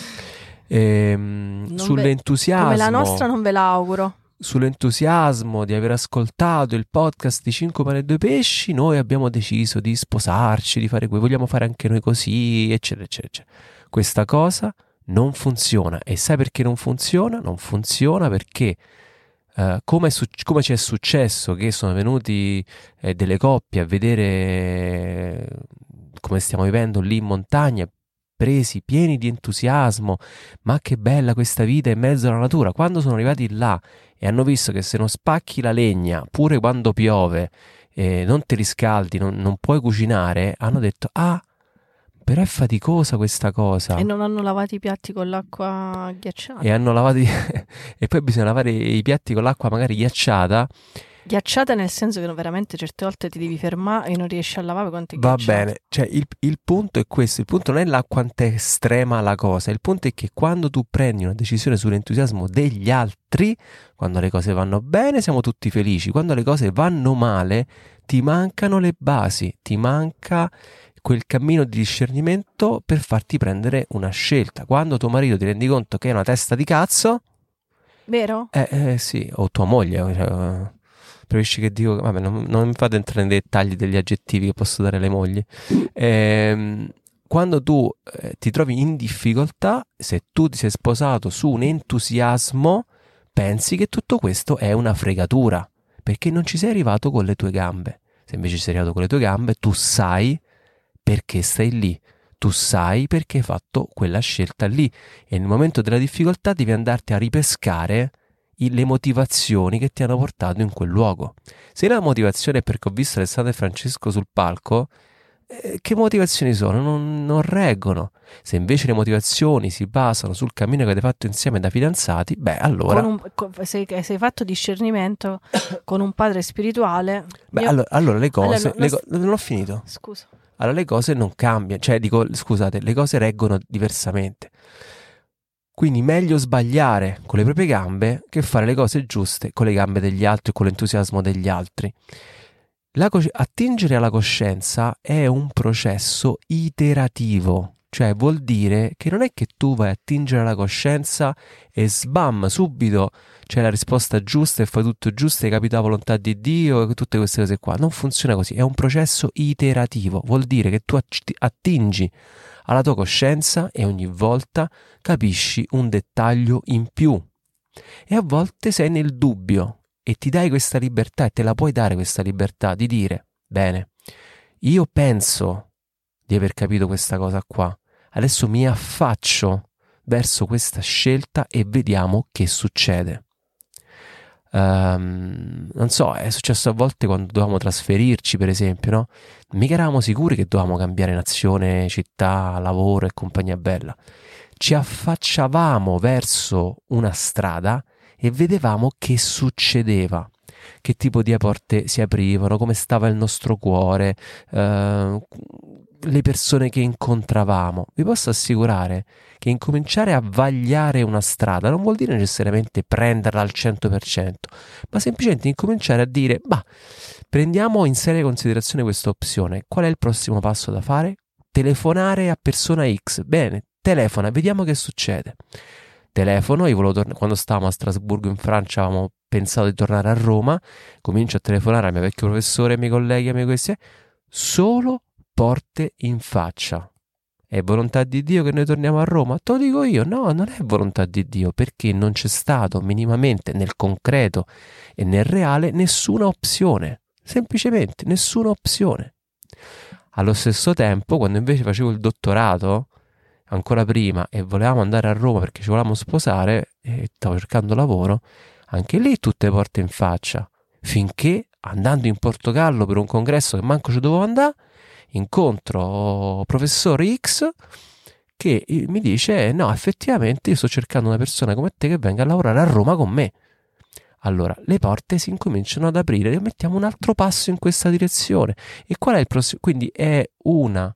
ehm, sull'entusiasmo... Come la nostra non ve l'auguro. Sull'entusiasmo di aver ascoltato il podcast di Cinque Pane e Due Pesci, noi abbiamo deciso di sposarci, di fare, vogliamo fare anche noi così, eccetera, eccetera, eccetera. Questa cosa non funziona. E sai perché non funziona? Non funziona perché uh, come, su- come ci è successo che sono venuti eh, delle coppie a vedere eh, come stiamo vivendo lì in montagna, presi pieni di entusiasmo, ma che bella questa vita in mezzo alla natura. Quando sono arrivati là e hanno visto che se non spacchi la legna pure quando piove, eh, non ti riscaldi, non, non puoi cucinare, hanno detto: ah, però è faticosa questa cosa. E non hanno lavato i piatti con l'acqua ghiacciata. E hanno lavato e poi bisogna lavare i piatti con l'acqua magari ghiacciata. Ghiacciata nel senso che veramente certe volte ti devi fermare e non riesci a lavare quanto è Va ghiacciata. bene, cioè il, il punto è questo, il punto non è la quanto è estrema la cosa, il punto è che quando tu prendi una decisione sull'entusiasmo degli altri, quando le cose vanno bene siamo tutti felici, quando le cose vanno male ti mancano le basi, ti manca quel cammino di discernimento per farti prendere una scelta. Quando tuo marito ti rendi conto che è una testa di cazzo, vero? Eh, eh sì, o tua moglie, cioè, preferisci che dico, vabbè, non, non mi fate entrare nei dettagli degli aggettivi che posso dare alle mogli. Ehm, quando tu eh, ti trovi in difficoltà, se tu ti sei sposato su un entusiasmo, pensi che tutto questo è una fregatura, perché non ci sei arrivato con le tue gambe. Se invece sei arrivato con le tue gambe, tu sai perché stai lì, tu sai perché hai fatto quella scelta lì, e nel momento della difficoltà devi andarti a ripescare le motivazioni che ti hanno portato in quel luogo. Se la motivazione è perché ho visto Alessandro e Francesco sul palco, eh, che motivazioni sono? Non, non reggono. Se invece le motivazioni si basano sul cammino che avete fatto insieme da fidanzati, beh, allora... Con un, con, se, se hai fatto discernimento con un padre spirituale... Beh, io... allora, allora le cose... Allora, le non, co- non ho finito. Scusa. Allora le cose non cambiano, cioè dico, scusate, le cose reggono diversamente. Quindi meglio sbagliare con le proprie gambe che fare le cose giuste con le gambe degli altri o con l'entusiasmo degli altri. La co- attingere alla coscienza è un processo iterativo, cioè vuol dire che non è che tu vai a attingere alla coscienza e sbam, subito c'è la risposta giusta e fai tutto giusto, hai capito la volontà di Dio e tutte queste cose qua. Non funziona così, è un processo iterativo, vuol dire che tu attingi alla tua coscienza e ogni volta capisci un dettaglio in più, e a volte sei nel dubbio e ti dai questa libertà, e te la puoi dare questa libertà di dire: bene, io penso di aver capito questa cosa qua, adesso mi affaccio verso questa scelta e vediamo che succede. Um, non so, è successo a volte quando dovevamo trasferirci, per esempio, no? Mica eravamo sicuri che dovevamo cambiare nazione, città, lavoro e compagnia bella. Ci affacciavamo verso una strada e vedevamo che succedeva, che tipo di porte si aprivano, come stava il nostro cuore, uh, le persone che incontravamo. Vi posso assicurare che incominciare a vagliare una strada non vuol dire necessariamente prenderla al cento per cento, ma semplicemente incominciare a dire: bah, prendiamo in seria considerazione questa opzione, qual è il prossimo passo da fare? Telefonare a persona X. Bene, telefona, vediamo che succede. Telefono, io volevo tornare, quando stavamo a Strasburgo in Francia avevamo pensato di tornare a Roma, comincio a telefonare al mio vecchio professore, ai miei colleghi, ai miei questi, solo porte in faccia. È volontà di Dio che noi torniamo a Roma? Te lo dico io, no, non è volontà di Dio, perché non c'è stato minimamente nel concreto e nel reale nessuna opzione, semplicemente nessuna opzione. Allo stesso tempo, quando invece facevo il dottorato, ancora prima, e volevamo andare a Roma perché ci volevamo sposare e stavo cercando lavoro, anche lì tutte porte in faccia, finché andando in Portogallo per un congresso che manco ci dovevo andare, incontro professore X che mi dice: no, effettivamente io sto cercando una persona come te che venga a lavorare a Roma con me. Allora le porte si incominciano ad aprire e mettiamo un altro passo in questa direzione. E qual è il prossimo? Quindi è una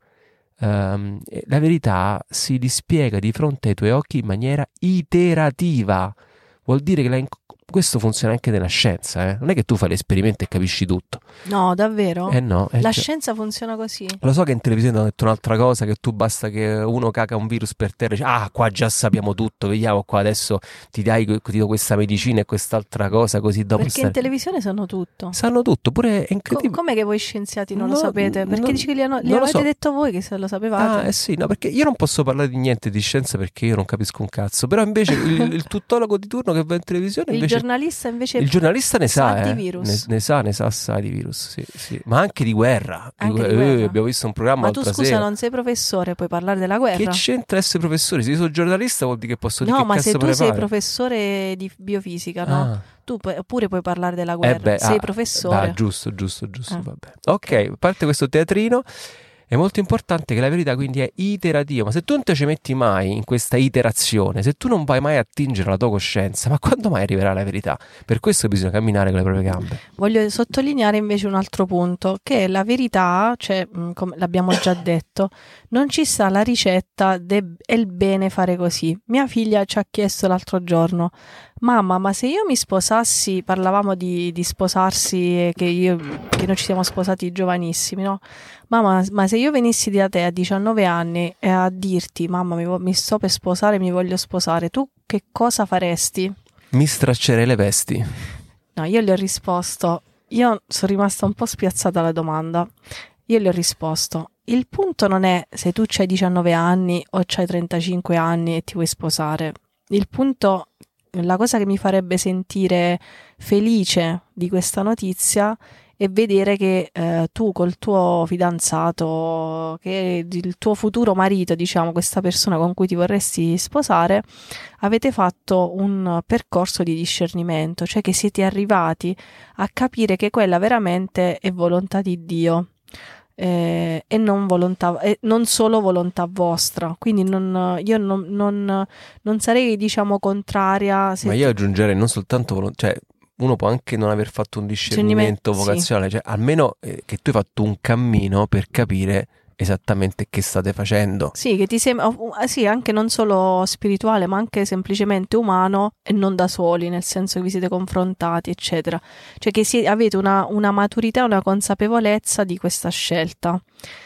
um, la verità si dispiega di fronte ai tuoi occhi in maniera iterativa. Vuol dire che la inc- questo funziona anche nella scienza, eh? Non è che tu fai l'esperimento e capisci tutto. No, davvero? Eh no, eh la cioè... scienza funziona così. Lo so che in televisione hanno detto un'altra cosa, che tu basta che uno caca un virus per terra e dice: ah, qua già sappiamo tutto, vediamo qua adesso ti dai ti do questa medicina e quest'altra cosa, così dopo perché sta... in televisione sanno tutto. Sanno tutto, pure è incredibile. Co- come che voi scienziati non no, lo sapete? Perché no, dici che li, hanno, li non avete lo so. detto voi che se lo sapevate? Ah, eh sì, no, perché io non posso parlare di niente di scienza perché io non capisco un cazzo. Però invece il, il tuttologo di turno che va in televisione invece... Il giornalista invece... Il giornalista ne sa, sa eh. di virus. Ne, ne sa, ne sa assai di virus, sì, sì. Ma anche di guerra. Anche di, di guerra. Eh, abbiamo visto un programma Ma tu l'altra scusa, sera. non sei professore, puoi parlare della guerra? Che c'entra essere professore? Se io sono giornalista vuol dire che posso dire no, che ma cazzo se tu sei prepare. professore di biofisica, no? Ah. Tu pu- pure puoi parlare della guerra. Eh beh, sei ah, professore. Ah, giusto, giusto, giusto, Eh. vabbè. Ok, a parte questo teatrino, è molto importante che la verità quindi è iterativa, ma se tu non te ci metti mai in questa iterazione, se tu non vai mai a attingere alla tua coscienza, ma quando mai arriverà la verità? Per questo bisogna camminare con le proprie gambe. Voglio sottolineare invece un altro punto, che la verità, cioè, mh, come l'abbiamo già detto, non ci sta la ricetta de- è il bene fare così. Mia figlia ci ha chiesto l'altro giorno: mamma, ma se io mi sposassi, parlavamo di, di sposarsi, e che, io, che noi ci siamo sposati giovanissimi, no? Mamma, ma se io venissi da te a diciannove anni e a dirti: mamma, mi, vo- mi sto per sposare, mi voglio sposare, tu che cosa faresti? Mi straccerei le vesti. No, io gli ho risposto, io sono rimasta un po' spiazzata alla domanda. Io gli ho risposto: il punto non è se tu c'hai diciannove anni o c'hai trentacinque anni e ti vuoi sposare. Il punto la cosa che mi farebbe sentire felice di questa notizia è vedere che eh, tu col tuo fidanzato, che il tuo futuro marito, diciamo, questa persona con cui ti vorresti sposare, avete fatto un percorso di discernimento, cioè che siete arrivati a capire che quella veramente è volontà di Dio. Eh, e non volontà, e non solo volontà vostra, quindi non, io non, non, non sarei, diciamo, contraria. Se Ma io tu... aggiungerei non soltanto volo- cioè uno può anche non aver fatto un discernimento sì. vocazionale, cioè almeno eh, che tu hai fatto un cammino per capire esattamente che state facendo. Sì, che ti sembra, uh, sì, anche non solo spirituale, ma anche semplicemente umano e non da soli, nel senso che vi siete confrontati, eccetera. Cioè che si, avete una, una maturità, una consapevolezza di questa scelta.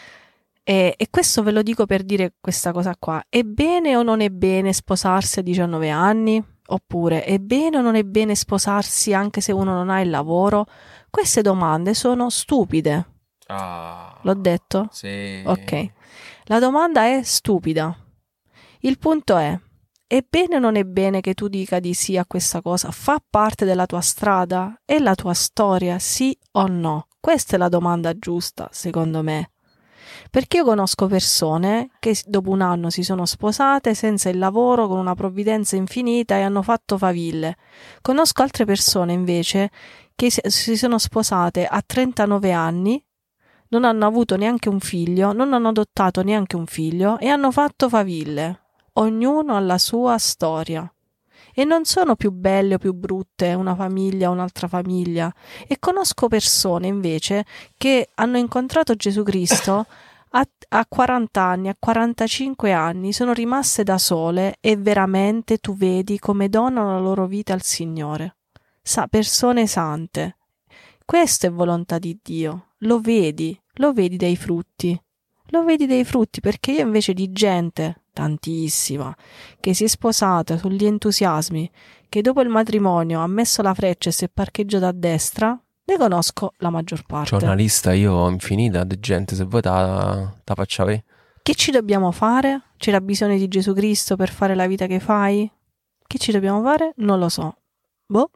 E, e questo ve lo dico per dire questa cosa qua. È bene o non è bene sposarsi a diciannove anni? Oppure è bene o non è bene sposarsi anche se uno non ha il lavoro? Queste domande sono stupide. Ah, L'ho detto? sì. Ok. La domanda è stupida. Il punto è, è bene o non è bene che tu dica di sì a questa cosa? Fa parte della tua strada? È la tua storia, sì o no? Questa è la domanda giusta, secondo me. Perché io conosco persone che dopo un anno si sono sposate senza il lavoro, con una provvidenza infinita e hanno fatto faville. Conosco altre persone invece che si sono sposate a trentanove anni, non hanno avuto neanche un figlio, non hanno adottato neanche un figlio e hanno fatto faville. Ognuno ha la sua storia. E non sono più belle o più brutte una famiglia o un'altra famiglia. E conosco persone invece che hanno incontrato Gesù Cristo a, a quaranta anni, a quarantacinque anni, sono rimaste da sole e veramente tu vedi come donano la loro vita al Signore. Sa, persone sante. Questa è volontà di Dio. Lo vedi, lo vedi dai frutti. Lo vedi dai frutti, perché io invece di gente, tantissima, che si è sposata sugli entusiasmi, che dopo il matrimonio ha messo la freccia e si è parcheggiata a destra, ne conosco la maggior parte. C'ho una lista io infinita di gente, se vuoi ta, ta facciamo. Che ci dobbiamo fare? C'era bisogno di Gesù Cristo per fare la vita che fai? Che ci dobbiamo fare? Non lo so. Boh.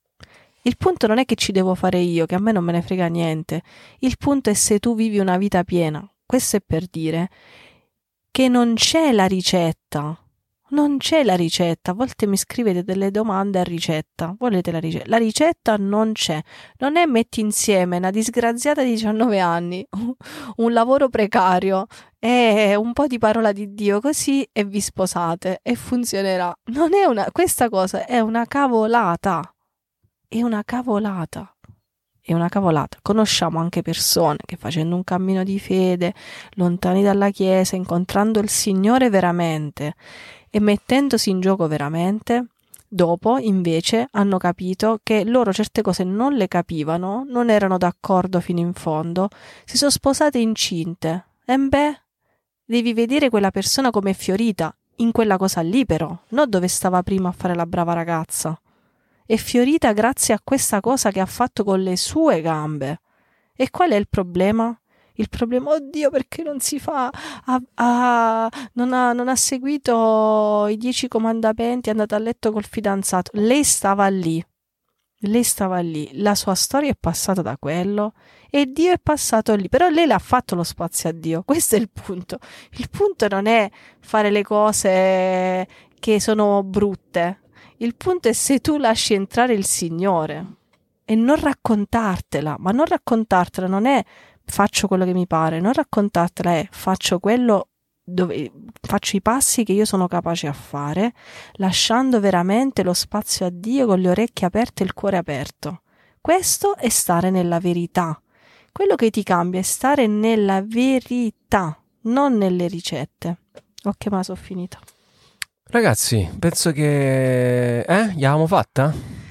Il punto non è che ci devo fare io, che a me non me ne frega niente. Il punto è se tu vivi una vita piena. Questo è per dire che non c'è la ricetta. Non c'è la ricetta. A volte mi scrivete delle domande a ricetta. Volete la ricetta? La ricetta non c'è. Non è metti insieme una disgraziata di diciannove anni, un lavoro precario e un po' di parola di Dio così e vi sposate e funzionerà. Non è una, questa cosa è una cavolata. È una cavolata. È una cavolata. Conosciamo anche persone che facendo un cammino di fede, lontani dalla Chiesa, incontrando il Signore veramente e mettendosi in gioco veramente, dopo invece hanno capito che loro certe cose non le capivano, non erano d'accordo fino in fondo, si sono sposate incinte. E beh, devi vedere quella persona come è fiorita, in quella cosa lì però, non dove stava prima a fare la brava ragazza. È fiorita grazie a questa cosa che ha fatto con le sue gambe. E qual è il problema? Il problema, oddio, perché non si fa, a, a, non, ha, non ha seguito i dieci comandamenti, è andata a letto col fidanzato. Lei stava lì, lei stava lì, la sua storia è passata da quello e Dio è passato lì, però lei l'ha fatto lo spazio a Dio, questo è il punto. Il punto non è fare le cose che sono brutte. Il punto è se tu lasci entrare il Signore e non raccontartela, ma non raccontartela non è faccio quello che mi pare, non raccontartela è faccio quello dove faccio i passi che io sono capace a fare, lasciando veramente lo spazio a Dio con le orecchie aperte e il cuore aperto. Questo è stare nella verità. Quello che ti cambia è stare nella verità, non nelle ricette. Ok, ma sono finita. Ragazzi, penso che... Eh? L'abbiamo fatta?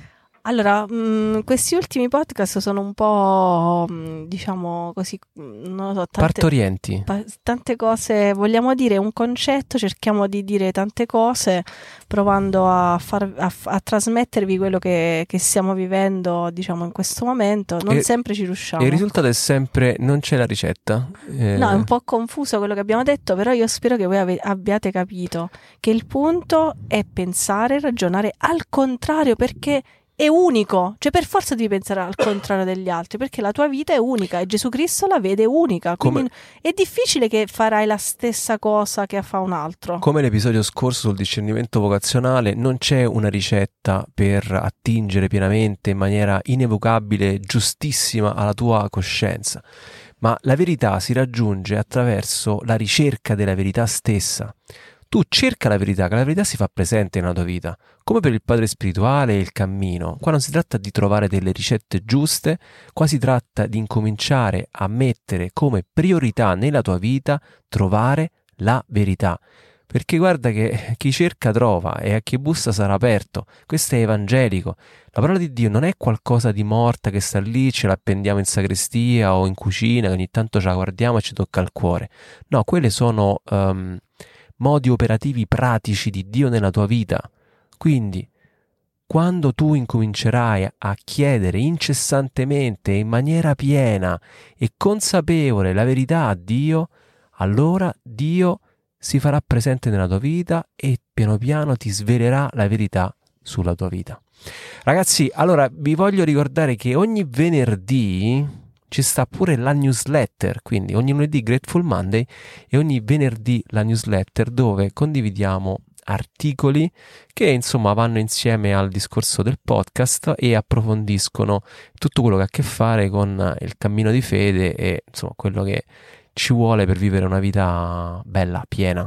Allora, mh, questi ultimi podcast sono un po', mh, diciamo così, non lo so, tante, partorienti. pa- tante cose, vogliamo dire un concetto, cerchiamo di dire tante cose, provando a, far, a, a trasmettervi quello che, che stiamo vivendo, diciamo, in questo momento. Non E, sempre ci riusciamo. E il risultato è sempre, non c'è la ricetta. Eh, No, è un po' confuso quello che abbiamo detto, però io spero che voi ave- abbiate capito che il punto è pensare, ragionare al contrario, perché è unico, cioè per forza devi pensare al contrario degli altri, perché la tua vita è unica e Gesù Cristo la vede unica, quindi Come- è difficile che farai la stessa cosa che fa un altro. Come l'episodio scorso sul discernimento vocazionale, non c'è una ricetta per attingere pienamente in maniera inevocabile, giustissima alla tua coscienza, ma la verità si raggiunge attraverso la ricerca della verità stessa. Tu cerca la verità, che la verità si fa presente nella tua vita, come per il padre spirituale e il cammino. Qua non si tratta di trovare delle ricette giuste, qua si tratta di incominciare a mettere come priorità nella tua vita trovare la verità. Perché guarda che chi cerca trova e a chi bussa sarà aperto. Questo è evangelico. La parola di Dio non è qualcosa di morta che sta lì, ce la appendiamo in sagrestia o in cucina, che ogni tanto ce la guardiamo e ci tocca il cuore. No, quelle sono um, modi operativi pratici di Dio nella tua vita. Quindi, quando tu incomincerai a chiedere incessantemente, in maniera piena e consapevole la verità a Dio, allora Dio si farà presente nella tua vita e piano piano ti svelerà la verità sulla tua vita. Ragazzi, allora vi voglio ricordare che ogni venerdì ci sta pure la newsletter, quindi ogni lunedì Grateful Monday e ogni venerdì la newsletter dove condividiamo articoli che insomma vanno insieme al discorso del podcast e approfondiscono tutto quello che ha a che fare con il cammino di fede e insomma quello che ci vuole per vivere una vita bella, piena.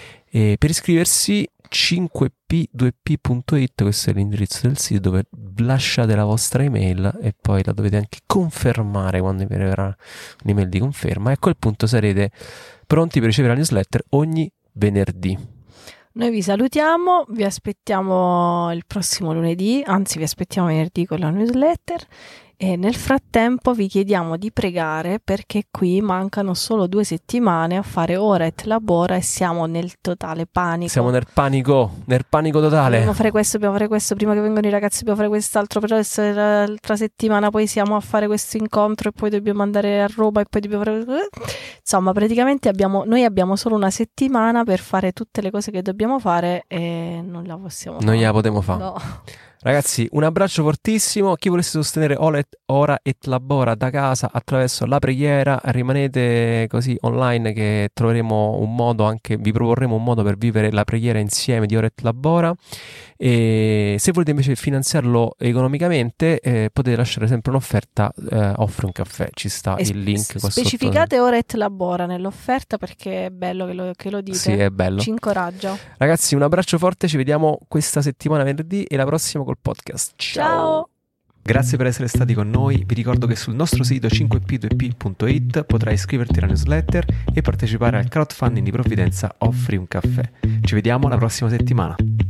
E per iscriversi cinque p due p punto it, questo è l'indirizzo del sito dove lasciate la vostra email e poi la dovete anche confermare quando vi arriverà un'email di conferma e a quel punto sarete pronti per ricevere la newsletter ogni venerdì. Noi vi salutiamo, vi aspettiamo il prossimo lunedì, anzi vi aspettiamo venerdì con la newsletter e nel frattempo vi chiediamo di pregare perché qui mancano solo due settimane a fare ora et labora e siamo nel totale panico. Siamo nel panico, nel panico totale. Dobbiamo fare questo, dobbiamo fare questo, prima che vengono i ragazzi dobbiamo fare quest'altro, però l'altra settimana poi siamo a fare questo incontro e poi dobbiamo andare a Roma e poi dobbiamo fare... Insomma, praticamente abbiamo, noi abbiamo solo una settimana per fare tutte le cose che dobbiamo fare e non la possiamo fare. Non gliela potremo fare. No. Ragazzi, un abbraccio fortissimo. Chi volesse sostenere Ora et Labora da casa attraverso la preghiera, rimanete così online che troveremo un modo, anche vi proporremo un modo per vivere la preghiera insieme di Ora et Labora. E se volete invece finanziarlo economicamente eh, potete lasciare sempre un'offerta, eh, offri un caffè, ci sta E il link qua specificate sotto. Ora et Labora nell'offerta perché è bello che lo, che lo dite. Sì, è bello. Ci incoraggia. Ragazzi, un abbraccio forte, ci vediamo questa settimana venerdì e la prossima col podcast. Ciao! Ciao. Grazie per essere stati con noi. Vi ricordo che sul nostro sito cinque p due p punto it potrai iscriverti alla newsletter e partecipare al crowdfunding di provvidenza Offri un caffè. Ci vediamo la prossima settimana.